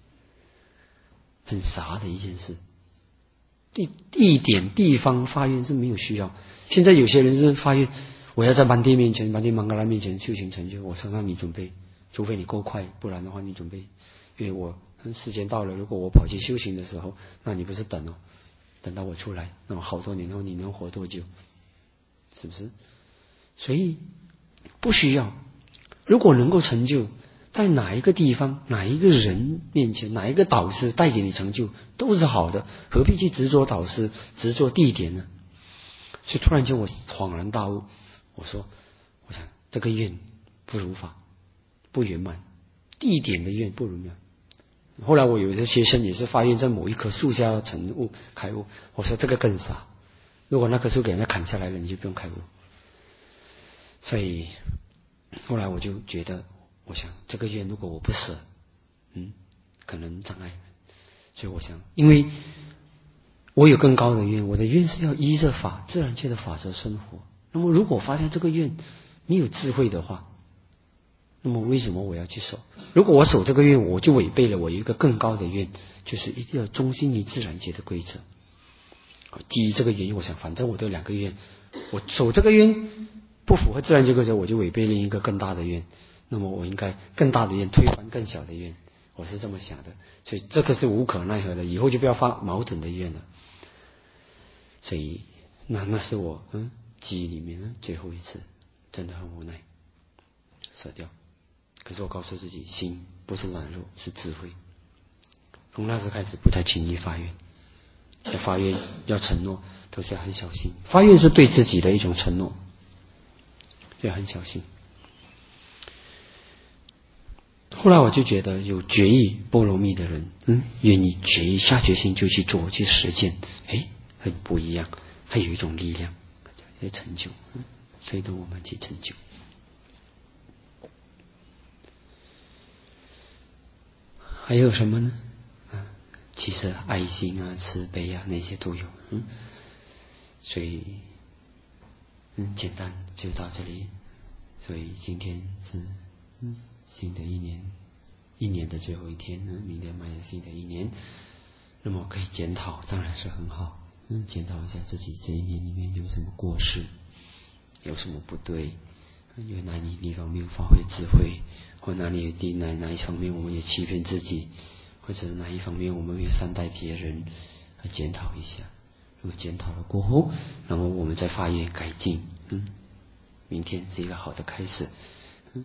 Speaker 2: 很傻的一件事。地地点地方发愿是没有需要。现在有些人是发愿，我要在班地面前、班地芒格拉面前修行成就，我说让你准备，除非你够快，不然的话你准备，因为我时间到了，如果我跑去修行的时候，那你不是等哦，等到我出来，那么好多年后你能活多久？是不是？所以不需要。如果能够成就， 在哪一个地方、哪一个人面前、哪一个导师带给你成就都是好的，何必去执着导师、执着地点呢？所以突然间我恍然大悟，我说，我想这个愿不如法，不圆满，地点的愿不如圆满。后来我有一个学生也是发愿在某一棵树下成悟开悟，我说这个更傻，如果那棵树给人家砍下来了，你就不用开悟。所以后来我就觉得，我想这个愿如果我不舍，嗯，可能障碍。所以我想，因为我有更高的愿，我的愿是要依着法自然界的法则生活。那么如果发现这个愿没有智慧的话，那么为什么我要去守？如果我守这个愿，我就违背了我有一个更高的愿，就是一定要忠心于自然界的规则。基于这个原因，我想反正我都两个愿，我守这个愿不符合自然界规则，我就违背另一个更大的愿，那么我应该更大的愿推翻更小的愿，我是这么想的。所以这个是无可奈何的，以后就不要发矛盾的愿了。所以那那是我嗯记忆里面呢最后一次，真的很无奈，舍掉。可是我告诉自己，心不是软弱，是智慧。从那时开始不太轻易发愿，要发愿要承诺都是要很小心，发愿是对自己的一种承诺，要很小心。后来我就觉得有决意波罗蜜的人，嗯，愿意决意下决心就去做去实践，哎，很不一样，还有一种力量，有成就，嗯，推动我们去成就。还有什么呢？啊，其实爱心啊、慈悲啊那些都有，嗯，所以嗯简单就到这里。所以今天是嗯新的一年，一年的最后一天，嗯，明天迈向新的一年，那么可以检讨，当然是很好，嗯，检讨一下自己这一年里面有什么过失，有什么不对，有哪里地方没有发挥智慧，或哪里有哪哪一方面我们也欺骗自己，或者哪一方面我们没有善待别人，检讨一下。如果检讨了过后，那么我们再发愿改进，嗯，明天是一个好的开始，嗯，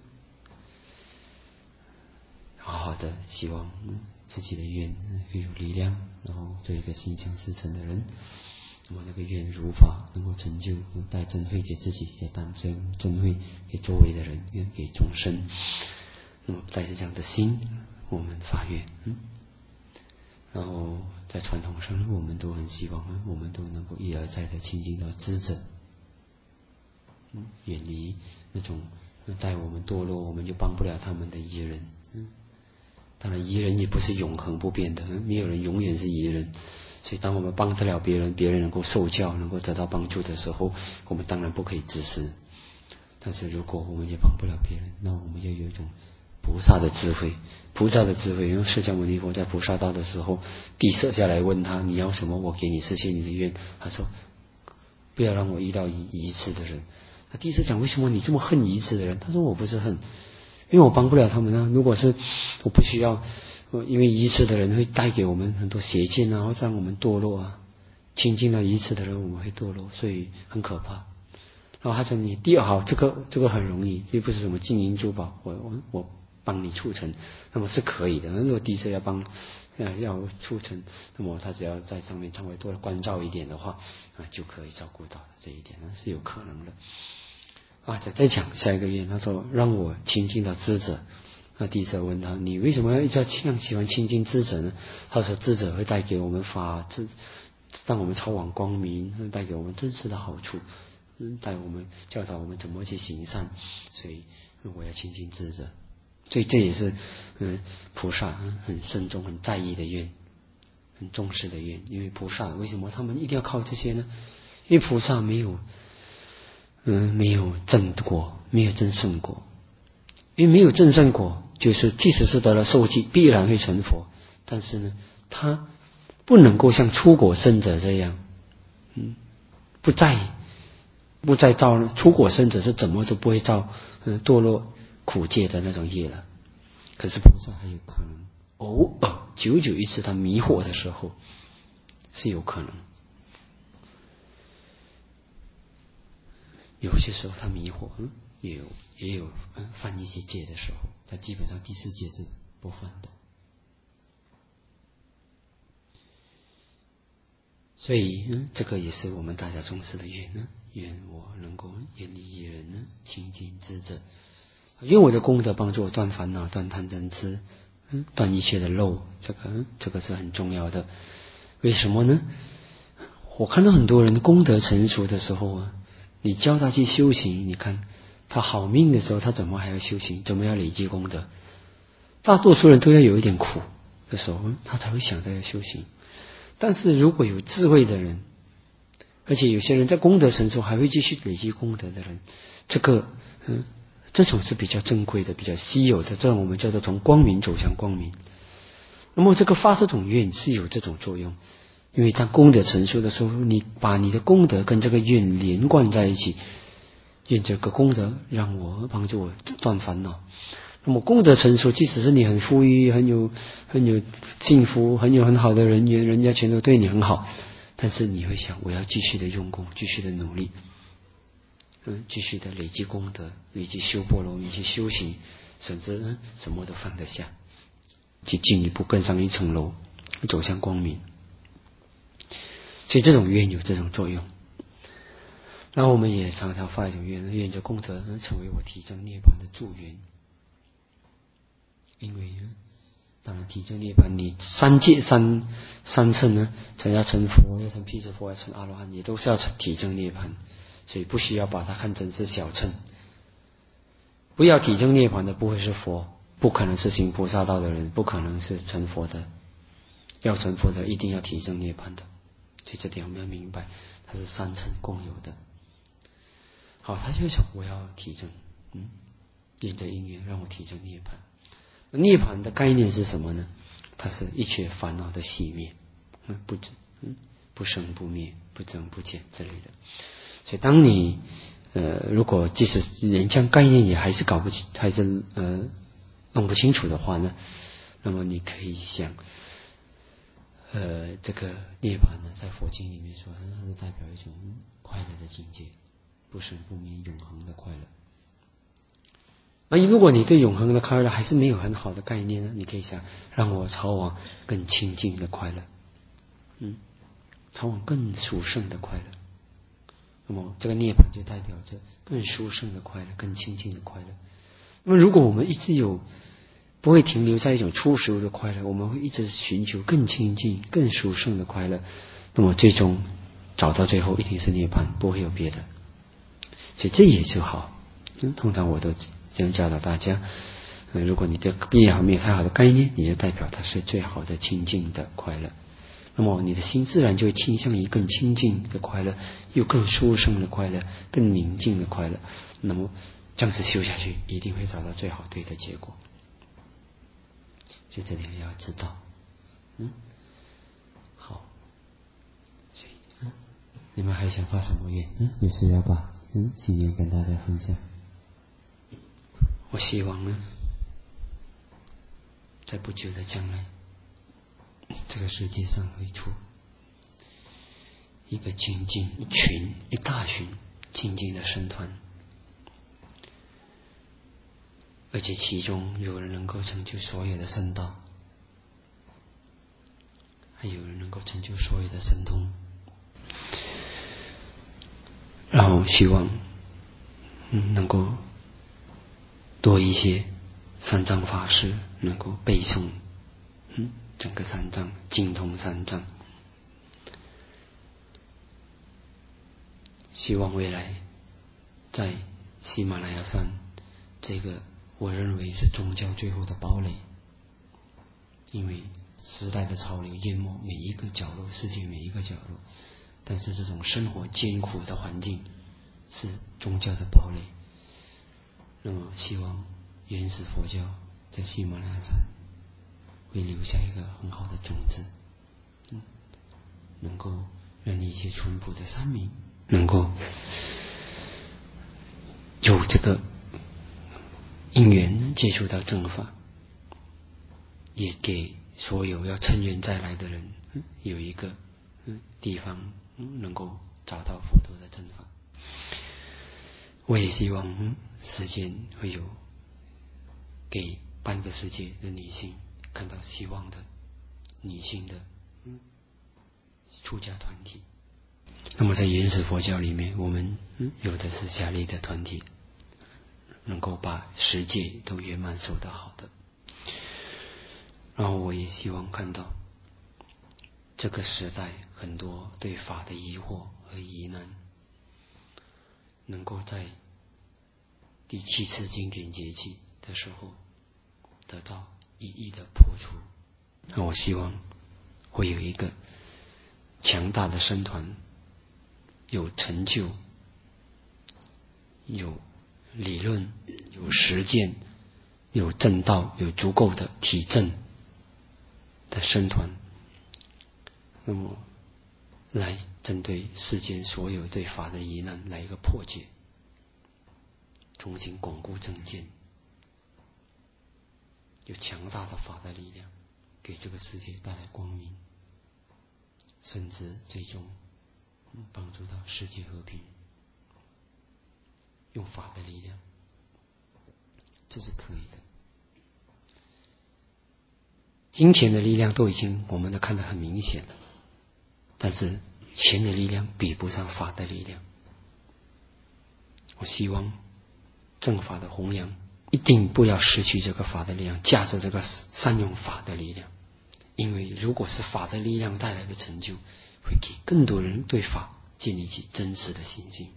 Speaker 2: 好好的希望、嗯、自己的愿会有力量，然后做一个心想事成的人。那么那个愿如法能够成就，带真慧给自己，也带真真慧给周围的人，也给众生。那么带着这样的心，我们发愿，嗯，然后在传统上，我们都很希望，我们都能够一而再的亲近到知者，嗯，远离那种带我们堕落，我们就帮不了他们的疑人。嗯，当然疑人也不是永恒不变的，没有人永远是疑人。所以当我们帮得了别人，别人能够受教，能够得到帮助的时候，我们当然不可以自私。但是如果我们也帮不了别人，那我们要有一种菩萨的智慧。菩萨的智慧，因为释迦牟尼佛在菩萨道的时候，地舍下来问他，你要什么我给你，实现你的愿。他说不要让我遇到愚痴的人。那地舍讲，为什么你这么恨愚痴的人？他说我不是恨，因为我帮不了他们啊。如果是我不需要，因为愚痴的人会带给我们很多邪见啊，会让我们堕落啊。亲近了愚痴的人，我们会堕落，所以很可怕。然后他说你第二好，这个这个很容易，这不是什么金银珠宝，我我我帮你促成，那么是可以的。如果第一次要帮要要促成，那么他只要在上面稍微多关照一点的话，啊就可以照顾到这一点，那是有可能的。啊，再再讲下一个愿，他说让我亲近到知者。那第一次问他，你为什么要一直这样喜欢亲近知者呢？他说知者会带给我们法知，让我们超往光明，会带给我们真实的好处，嗯，带我们教导我们怎么去行善，所以我要亲近知者。所以这也是嗯菩萨很慎重很在意的愿，很重视的愿。因为菩萨为什么他们一定要靠这些呢？因为菩萨没有嗯没有正果，没有正圣果。因为没有正圣果，就是即使是得了受记，必然会成佛，但是呢他不能够像出果圣者这样，嗯，不再不再造。出果圣者是怎么都不会造嗯堕落苦界的那种业了。可是菩萨还有可能偶尔久久一次他迷惑的时候是有可能，有些时候他迷惑，嗯，也有也有嗯犯一些戒的时候， 它基本上第四界是不犯的。所以，嗯，这个也是我们大家重视的愿呢。愿我能够远离一人呢，亲近智者。愿我的功德帮助我断烦恼、断贪嗔痴，嗯，断一切的漏。这个，嗯，这个是很重要的。为什么呢？我看到很多人功德成熟的时候啊，你教他去修行，你看他好命的时候，他怎么还要修行？怎么要累积功德？大多数人都要有一点苦的时候，他才会想到要修行。但是如果有智慧的人，而且有些人在功德成熟还会继续累积功德的人，这个嗯，这种是比较珍贵的、比较稀有的，这种我们叫做从光明走向光明。那么这个发这种愿是有这种作用，因为当功德成熟的时候，你把你的功德跟这个愿连贯在一起，愿这个功德让我帮助我断烦恼。那么功德成熟，即使是你很富裕、很有很有幸福、很有很好的人缘，人家全都对你很好，但是你会想，我要继续的用功，继续的努力，嗯，继续的累积功德，累积修波罗蜜，去修行，甚至嗯什么都放得下，去进一步更上一层楼，走向光明。所以这种愿有这种作用。那我们也常常发一种愿，愿这功德能成为我提升涅槃的助缘。因为当然提升涅槃，你三界三三乘呢，想要成佛，要成辟支佛，要成阿罗汉，也都是要提升涅槃，所以不需要把它看成是小乘。不要提升涅槃的不会是佛，不可能是行菩萨道的人，不可能是成佛的。要成佛的一定要提升涅槃的，所以这点我们要明白，它是三乘共有的。好，他就想我要提升，嗯，念着因缘让我提升涅槃。涅槃的概念是什么呢？它是一切烦恼的熄灭，嗯，不嗯不生不灭，不增不减之类的。所以当你呃如果即使连这样概念也还是搞不清，还是呃弄不清楚的话呢，那么你可以想，呃这个涅槃呢，在佛经里面说，它是代表一种快乐的境界，不生不灭，永恒的快乐。那如果你对永恒的快乐还是没有很好的概念呢，你可以想，让我朝往更清净的快乐，嗯，朝往更殊胜的快乐。那么这个涅槃就代表着更殊胜的快乐，更清净的快乐。那么如果我们一直有不会停留在一种初熟的快乐，我们会一直寻求更清净、更殊胜的快乐，那么最终找到最后一定是涅槃，不会有别的。所以这也就好。嗯，通常我都这样教导大家，嗯，如果你对毕业还没有太好的概念，你就代表它是最好的清净的快乐，那么你的心自然就会倾向于更清净的快乐，又更殊胜的快乐，更宁静的快乐。那么这样子修下去，一定会找到最好对的结果。就这点要知道，嗯，好，所以，嗯，你们还想发什么愿？嗯，有事要把嗯心愿跟大家分享。我希望呢，在不久的将来，这个世界上会出一个清净一群一大群清净的僧团，而且其中有人能够成就所有的僧道，还有人能够成就所有的神通。然后希望嗯能够多一些三藏法师能够背诵嗯整个三藏，精通三藏。希望未来在喜马拉雅山这个我认为是宗教最后的堡垒，因为时代的潮流淹没每一个角落，世界每一个角落，但是这种生活艰苦的环境是宗教的堡垒。那么希望原始佛教在喜马拉雅山会留下一个很好的种子，嗯，能够让一些淳朴的山民能够有这个因缘接触到正法，也给所有要乘愿再来的人有一个地方能够找到佛陀的正法。我也希望世间会有给半个世界的女性看到希望的女性的嗯出家团体。那么在原始佛教里面，我们嗯有的是下列的团体，能够把十戒都圆满守得好的。然后我也希望看到这个时代很多对法的疑惑和疑难，能够在第七次经典节气的时候得到一一的破除。那我希望会有一个强大的僧团，有成就，有理论，有实践，有正道，有足够的体证的僧团，那么来针对世间所有对法的疑难来一个破解，重新巩固正见，有强大的法的力量，给这个世界带来光明，甚至最终帮助到世界和平。用法的力量，这是可以的。金钱的力量都已经我们都看得很明显了，但是钱的力量比不上法的力量。我希望正法的弘扬一定不要失去这个法的力量，架着这个善用法的力量。因为如果是法的力量带来的成就，会给更多人对法建立起真实的信心。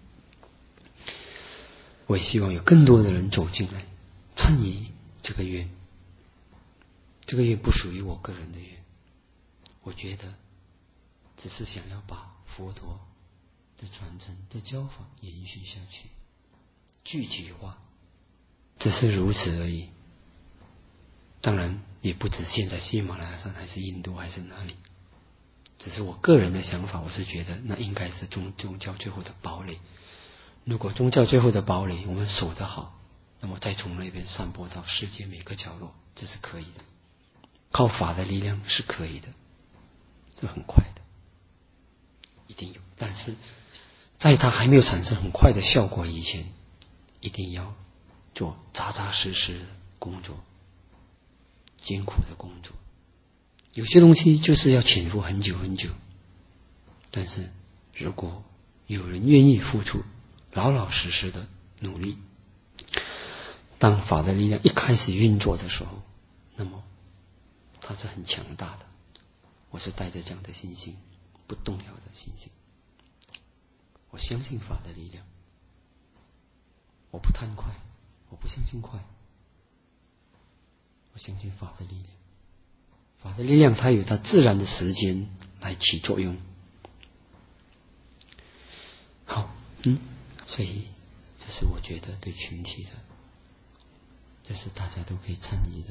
Speaker 2: 我也希望有更多的人走进来参与这个愿，这个愿不属于我个人的愿，我觉得只是想要把佛陀的传承的教法延续下去，具体化，只是如此而已。当然也不止现在喜马拉雅山，还是印度，还是哪里，只是我个人的想法，我是觉得那应该是宗宗教最后的堡垒。如果宗教最后的堡垒我们守得好，那么再从那边散播到世界每个角落，这是可以的。靠法的力量是可以的，是很快的，一定有。但是在它还没有产生很快的效果以前，一定要做扎扎实实的工作，艰苦的工作。有些东西就是要潜伏很久很久，但是如果有人愿意付出，老老实实的努力，当法的力量一开始运作的时候，那么它是很强大的。我是带着这样的信心，不动摇的信心。我相信法的力量，我不贪快，我不相信快，我相信法的力量。法的力量它有它自然的时间来起作用。好，嗯，所以这是我觉得对群体的，这是大家都可以参与的。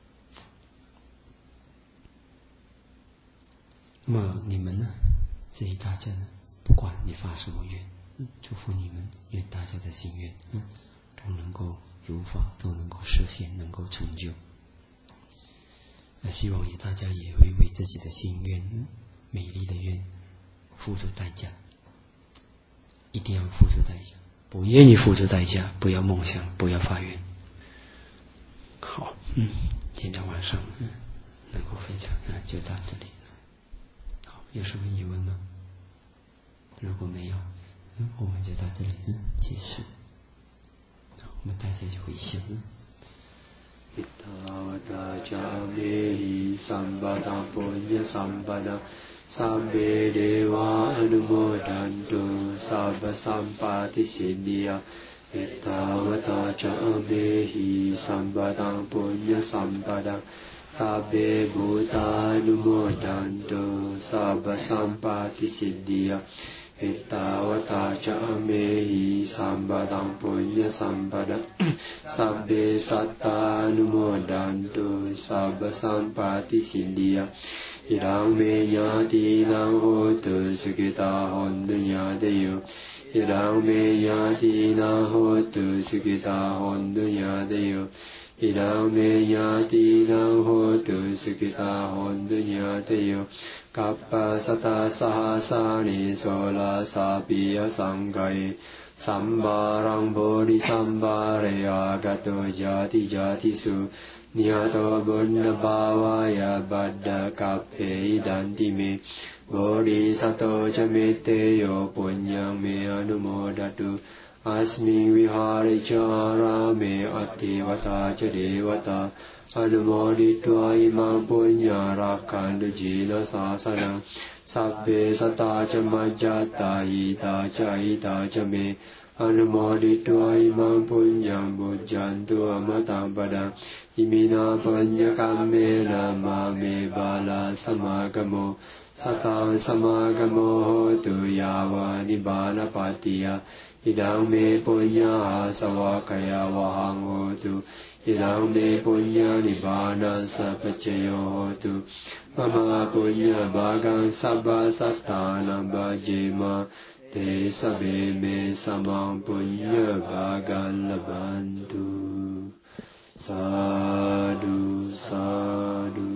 Speaker 2: 那么你们呢？至于大家呢？不管你发什么愿，嗯，祝福你们，愿大家的心愿，嗯，都能够如法，都能够实现，能够成就。那希望也大家也会为自己的心愿、嗯、美丽的愿付出代价，一定要付出代价。不愿意付出代价，不要梦想，不要发愿。好，嗯，今天晚上嗯能够分享嗯就到这里。好，有什么疑问吗？如果没有，嗯，我们就到这里嗯结束。好，我们大家就回向。嗯
Speaker 1: Ittavata camehi sambhata punya sampada sabbe deva anumodantu sabba sampati siddhya Ittavata camehi sambhata punya sampada sabbe bhuta anumodantu sabba sampati siddhya Ittavata camehi sambhadam punya sampada sabbe satta anumodantu sabba sampati siddhya idang me nyati nang hotu sukita hontu nyadayo idang me nyati nang hotu sukita hontu nyadayo idang me nyati nang hotu sukita hontu nyadayo kappa sata sahasani sola sapiya sangkai สัมบารังโบธิสัมบาเรยากโตจาติจาติสุนิหโตบุญญภาวายาบัดดะกัปเพอิดันติเมโบธิสัตโตจะเมเตโยปุญญังเมอนุโมดตุอัสมิงวิหาริจาราเมอัตติวตาจะเดวตาอนุโมดิตวาอิมังปุญญารักขันตุจีนสาสนังสัพเพสัตตาจะมัจจตาหิตาจะหิตาจะเมอนุโมดิตวาอิมังปุญญังบุจจันตุอมตังปะดังอิมินาปัญญกัมเมนะมาเมบาลาสมากโมสัตตังสมากโมโหตุยาวานิบาลปาติยาอิดังเมปุญญาสวากยาวหังโหตุอิดังเมปุญญานิบานัสสะปัจเจโยโหตุมะมาปุญญาบากังสัพพสัตตานัมบาเจมาเตสะเบเมสมังปุญญาบากันลบันตุสาธุสาธุ